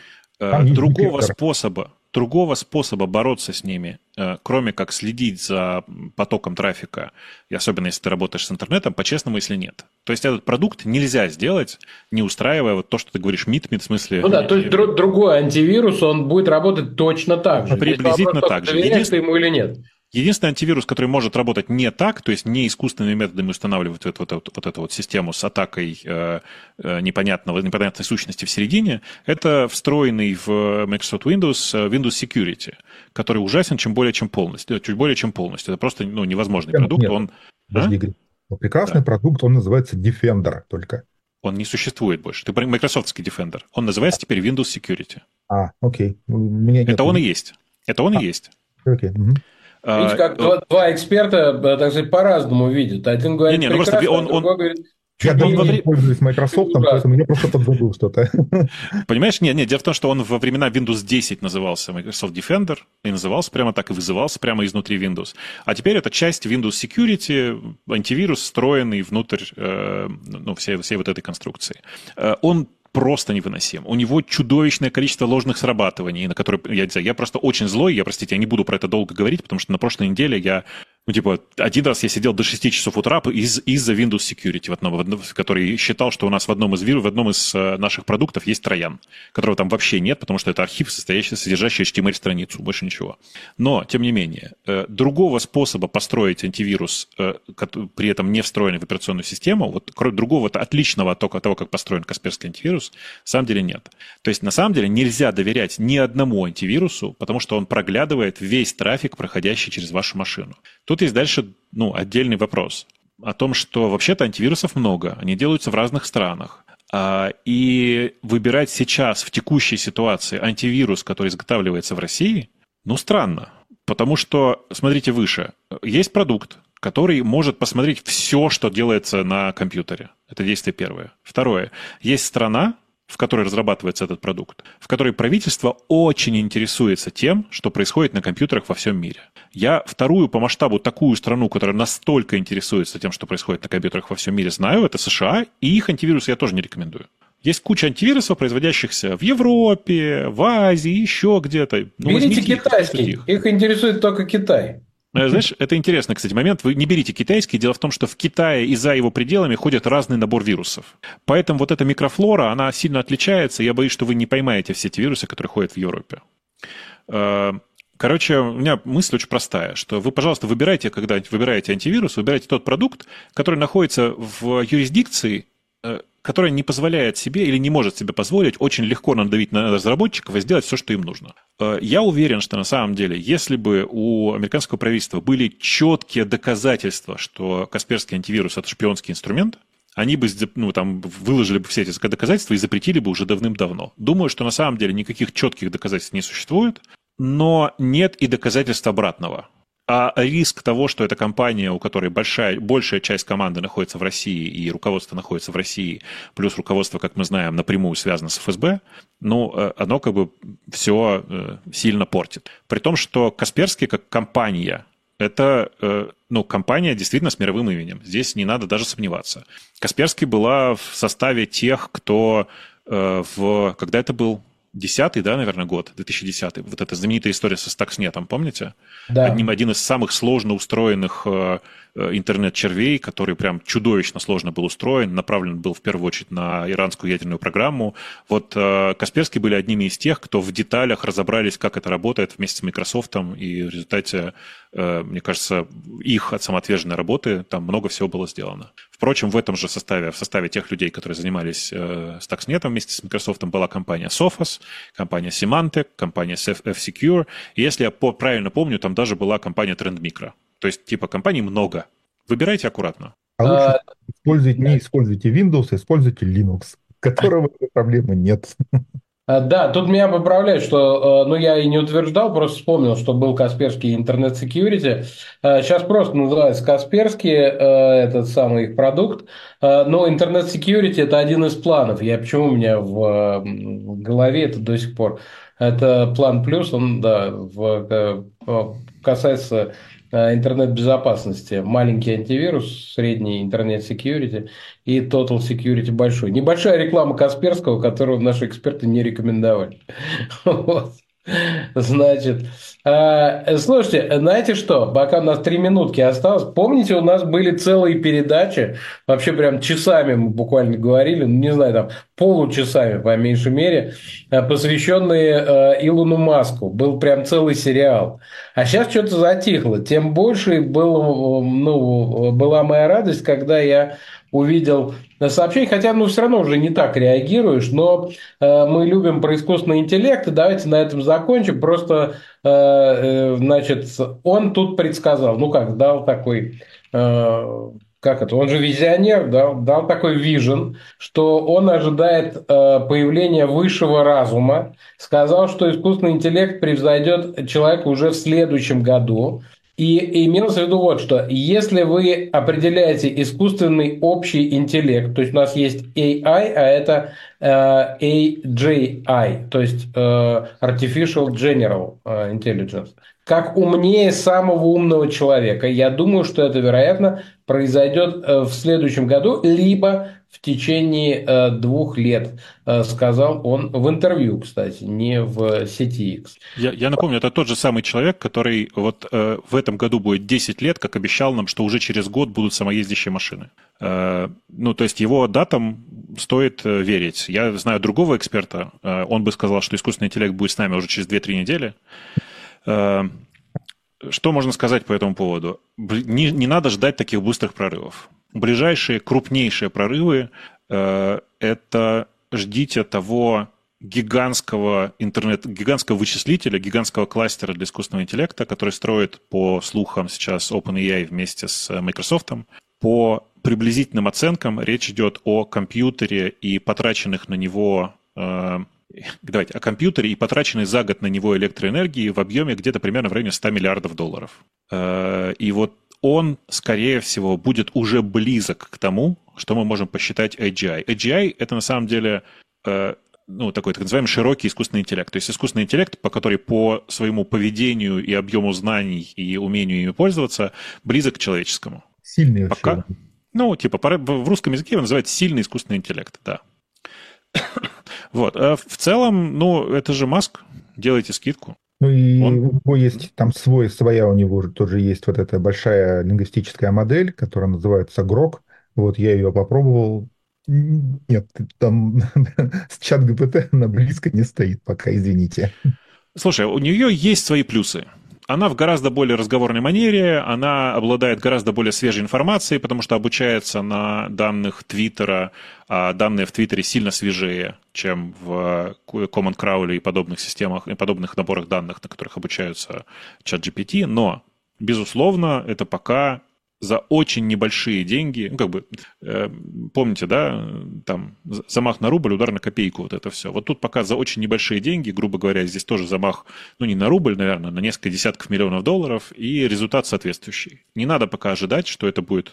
Другого способа бороться с ними, кроме как следить за потоком трафика, и особенно если ты работаешь с интернетом, по-честному, если нет. То есть этот продукт нельзя сделать, не устраивая вот то, что ты говоришь, митмит, в смысле... Ну да, то есть другой антивирус, он будет работать точно так же. Приблизительно так же. Доверяешь ты ему или нет? Единственный антивирус, который может работать не так, то есть не искусственными методами устанавливать вот эту вот систему с атакой непонятной сущности в середине, это встроенный в Microsoft Windows Security, который ужасен чуть более чем полностью. Это просто невозможный продукт. Нет, подожди, прекрасный продукт, он называется Defender только. Он не существует больше. Ты Microsoftский Defender. Он называется теперь Windows Security. Окей. Это он и есть. Окей. Видите, как два эксперта, так сказать, по-разному видят. Один говорит, другой говорит... Я давно не пользуюсь Microsoft, поэтому я просто подзабыл что-то. Понимаешь, дело в том, что он во времена Windows 10 назывался Microsoft Defender, и назывался прямо так, и вызывался прямо изнутри Windows. А теперь это часть Windows Security, антивирус, встроенный внутрь всей вот этой конструкции. Он просто невыносим. У него чудовищное количество ложных срабатываний, на которые, я не знаю, я просто очень злой, простите, я не буду про это долго говорить, потому что на прошлой неделе я один раз я сидел до 6 часов утра из-за Windows Security, который считал, что у нас в одном из наших продуктов есть троян, которого там вообще нет, потому что это архив, содержащий HTML-страницу, больше ничего. Но, тем не менее, другого способа построить антивирус, при этом не встроенный в операционную систему, другого отличного от того, как построен Касперский антивирус, на самом деле нет. То есть, на самом деле, нельзя доверять ни одному антивирусу, потому что он проглядывает весь трафик, проходящий через вашу машину. Тут есть дальше отдельный вопрос о том, что вообще-то антивирусов много, они делаются в разных странах. И выбирать сейчас в текущей ситуации антивирус, который изготавливается в России, странно. Потому что, смотрите выше, есть продукт, который может посмотреть все, что делается на компьютере. Это действие первое. Второе. Есть страна, в которой разрабатывается этот продукт, в которой правительство очень интересуется тем, что происходит на компьютерах во всем мире. Я вторую по масштабу такую страну, которая настолько интересуется тем, что происходит на компьютерах во всем мире, знаю, это США, и их антивирусы я тоже не рекомендую. Есть куча антивирусов, производящихся в Европе, в Азии, еще где-то. Берите китайский, их интересует только Китай. Знаешь, это интересный, кстати, момент. Вы не берите китайский. Дело в том, что в Китае и за его пределами ходит разный набор вирусов. Поэтому эта микрофлора, она сильно отличается. Я боюсь, что вы не поймаете все эти вирусы, которые ходят в Европе. Короче, у меня мысль очень простая, что вы, пожалуйста, когда выбираете антивирус, выбирайте тот продукт, который находится в юрисдикции, которая не позволяет себе или не может себе позволить очень легко надавить на разработчиков и сделать все, что им нужно. Я уверен, что на самом деле, если бы у американского правительства были четкие доказательства, что Касперский антивирус – это шпионский инструмент, они бы выложили бы все эти доказательства и запретили бы уже давным-давно. Думаю, что на самом деле никаких четких доказательств не существует, но нет и доказательств обратного. А риск того, что эта компания, у которой большая часть команды находится в России, и руководство находится в России, плюс руководство, как мы знаем, напрямую связано с ФСБ, оно все сильно портит. При том, что Касперский как компания, это компания действительно с мировым именем. Здесь не надо даже сомневаться. Касперский была в составе тех, кто когда это был? 2010, да, наверное, год, 2010. Вот эта знаменитая история со Stuxnet, помните? Да. Один из самых сложно устроенных интернет-червей, который прям чудовищно сложно был устроен, направлен был в первую очередь на иранскую ядерную программу. Касперский были одними из тех, кто в деталях разобрались, как это работает вместе с Microsoft, и в результате, мне кажется, их самоотверженной работы там много всего было сделано. Впрочем, в этом же составе, в составе тех людей, которые занимались Stuxnet вместе с Microsoft, была компания Sophos, компания Symantec, компания F-Secure, и если я правильно помню, там даже была компания TrendMicro. То есть, компаний много. Выбирайте аккуратно. А лучше не используйте Windows, используйте Linux, которого проблемы нет. Да, тут меня поправляют, что, я и не утверждал, просто вспомнил, что был Касперский Internet Security. Сейчас просто называется Касперский, этот самый их продукт. Но Internet Security – это один из планов. Почему у меня в голове это до сих пор? Это план плюс, он, касается интернет-безопасности. Маленький антивирус, средний интернет-секьюрити и Total Security большой. Небольшая реклама Касперского, которую наши эксперты не рекомендовали. Значит, слушайте, знаете что, пока у нас 3 минутки осталось, помните, у нас были целые передачи, вообще прям часами мы буквально говорили, не знаю, там получасами по меньшей мере, посвященные Илону Маску, был прям целый сериал. А сейчас что-то затихло, тем больше была моя радость, когда я увидел сообщение, хотя все равно уже не так реагируешь, но мы любим про искусственный интеллект, и давайте на этом закончим. Просто, он тут предсказал, дал такой, он же визионер, дал такой вижен, что он ожидает появления высшего разума, сказал, что искусственный интеллект превзойдет человека уже в следующем году. И имелось в виду что. Если вы определяете искусственный общий интеллект, то есть у нас есть AI, а это AGI, то есть Artificial General Intelligence, как умнее самого умного человека, я думаю, что это, вероятно, произойдет в следующем году, либо в течение 2 лет, сказал он в интервью, кстати, не в сети X. Я напомню, это тот же самый человек, который вот в этом году будет 10 лет, как обещал нам, что уже через год будут самоездящие машины. Ну, то есть его датам стоит верить. Я знаю другого эксперта, он бы сказал, что искусственный интеллект будет с нами уже через 2-3 недели. Что можно сказать по этому поводу? Не надо ждать таких быстрых прорывов. Ближайшие крупнейшие прорывы это ждите того гигантского гигантского вычислителя, гигантского кластера для искусственного интеллекта, который строит, по слухам, сейчас OpenAI вместе с Microsoft. По приблизительным оценкам речь идет о компьютере и потраченных на него о компьютере и потраченной за год на него электроэнергии в объеме где-то примерно в районе $100 миллиардов. И вот он, скорее всего, будет уже близок к тому, что мы можем посчитать AGI. AGI – это на самом деле такой так называемый широкий искусственный интеллект. То есть искусственный интеллект, который по своему поведению и объему знаний и умению ими пользоваться близок к человеческому. Сильный пока. Вообще. В русском языке его называют сильный искусственный интеллект, да. Вот. А в целом, это же Маск. Делайте скидку. У него есть там своя у него тоже есть вот эта большая лингвистическая модель, которая называется Грок. Вот я ее попробовал. Нет, там с чат-ГПТ она близко не стоит пока, извините. Слушай, у нее есть свои плюсы. Она в гораздо более разговорной манере, она обладает гораздо более свежей информацией, потому что обучается на данных Твиттера, а данные в Твиттере сильно свежее, чем в Common Crawl и подобных системах, и подобных наборах данных, на которых обучаются ChatGPT. Но, безусловно, это пока за очень небольшие деньги, помните, да, там замах на рубль, удар на копейку, вот это все. Вот тут пока за очень небольшие деньги, грубо говоря, здесь тоже замах, не на рубль, наверное, на несколько десятков миллионов долларов, и результат соответствующий. Не надо пока ожидать, что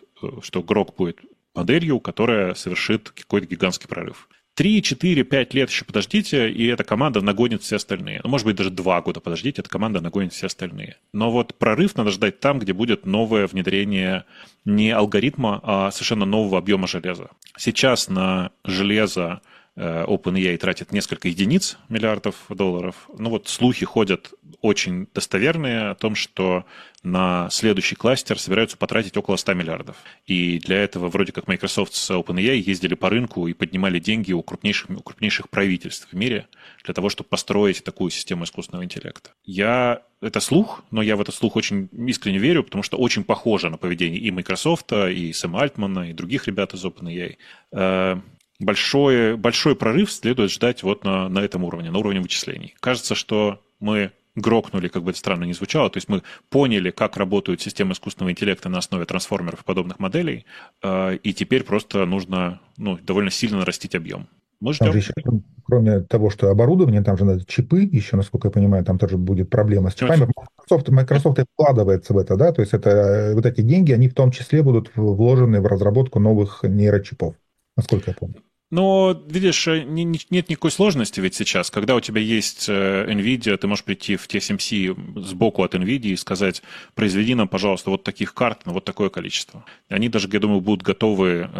Грок будет моделью, которая совершит какой-то гигантский прорыв. 3, 4, 5 лет еще подождите, и эта команда нагонит все остальные. Может быть, даже 2 года подождите, эта команда нагонит все остальные. Но вот прорыв надо ждать там, где будет новое внедрение не алгоритма, а совершенно нового объема железа. Сейчас на железо OpenAI тратит несколько единиц миллиардов долларов. Слухи ходят очень достоверные о том, что на следующий кластер собираются потратить около 100 миллиардов. И для этого вроде как Microsoft с OpenAI ездили по рынку и поднимали деньги у крупнейших правительств в мире для того, чтобы построить такую систему искусственного интеллекта. Это слух, но я в этот слух очень искренне верю, потому что очень похоже на поведение и Microsoft, и Сэма Альтмана, и других ребят из OpenAI. Большой прорыв следует ждать вот на этом уровне, на уровне вычислений. Кажется, что мы грокнули, как бы это странно ни звучало, то есть мы поняли, как работают системы искусственного интеллекта на основе трансформеров и подобных моделей, и теперь просто нужно довольно сильно нарастить объем. Мы ждем. Там же еще, кроме того, что оборудование, там же надо чипы, еще, насколько я понимаю, там тоже будет проблема с чипами. Microsoft и вкладывается в это, да, то есть это вот эти деньги, они в том числе будут вложены в разработку новых нейрочипов, насколько я помню. Но, видишь, нет никакой сложности ведь сейчас. Когда у тебя есть NVIDIA, ты можешь прийти в TSMC сбоку от NVIDIA и сказать, произведи нам, пожалуйста, вот таких карт на вот такое количество. Они даже, я думаю, будут готовы,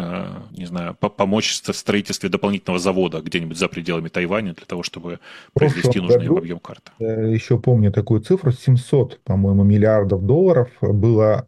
помочь в строительстве дополнительного завода где-нибудь за пределами Тайваня для того, чтобы произвести нужный им объем карт. Еще помню такую цифру, 700, по-моему, миллиардов долларов было,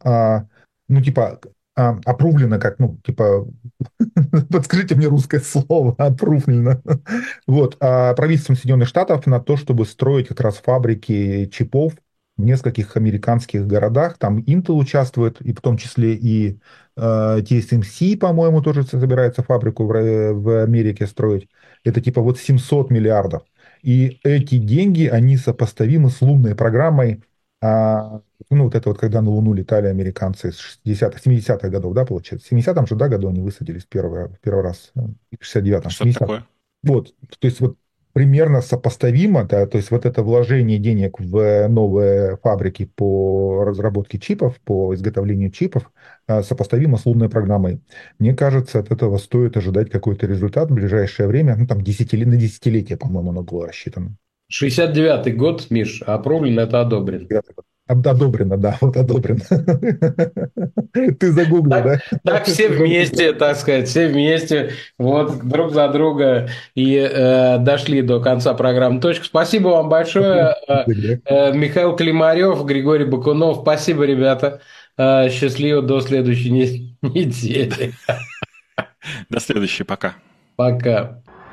опрувлено как, подскажите мне русское слово, опрувлено. Вот, правительством Соединенных Штатов на то, чтобы строить как раз фабрики чипов в нескольких американских городах. Там Intel участвует, и в том числе и TSMC, по-моему, тоже собирается фабрику в Америке строить. Это 700 миллиардов. И эти деньги, они сопоставимы с лунной программой, когда на Луну летали американцы с 60-х, 70-х годов, да, получается? В 70-м же, да, году они высадились в первый раз, в 69-м. Что такое? Вот, то есть примерно сопоставимо, да, то есть вот это вложение денег в новые фабрики по разработке чипов, по изготовлению чипов, сопоставимо с лунной программой. Мне кажется, от этого стоит ожидать какой-то результат в ближайшее время, на десятилетие, по-моему, оно было рассчитано. 69-й год, Миш, опровлен, это одобрен. Одобрено, да, вот одобрено. Ты загуглил, Так, да? так все Ты загуглил. вместе, так сказать, все вместе, вот, друг за друга и дошли до конца программы «Точка». Спасибо вам большое, Да. Михаил Климарев, Григорий Бакунов. Спасибо, ребята. Счастливо до следующей недели. До следующей, пока. Пока.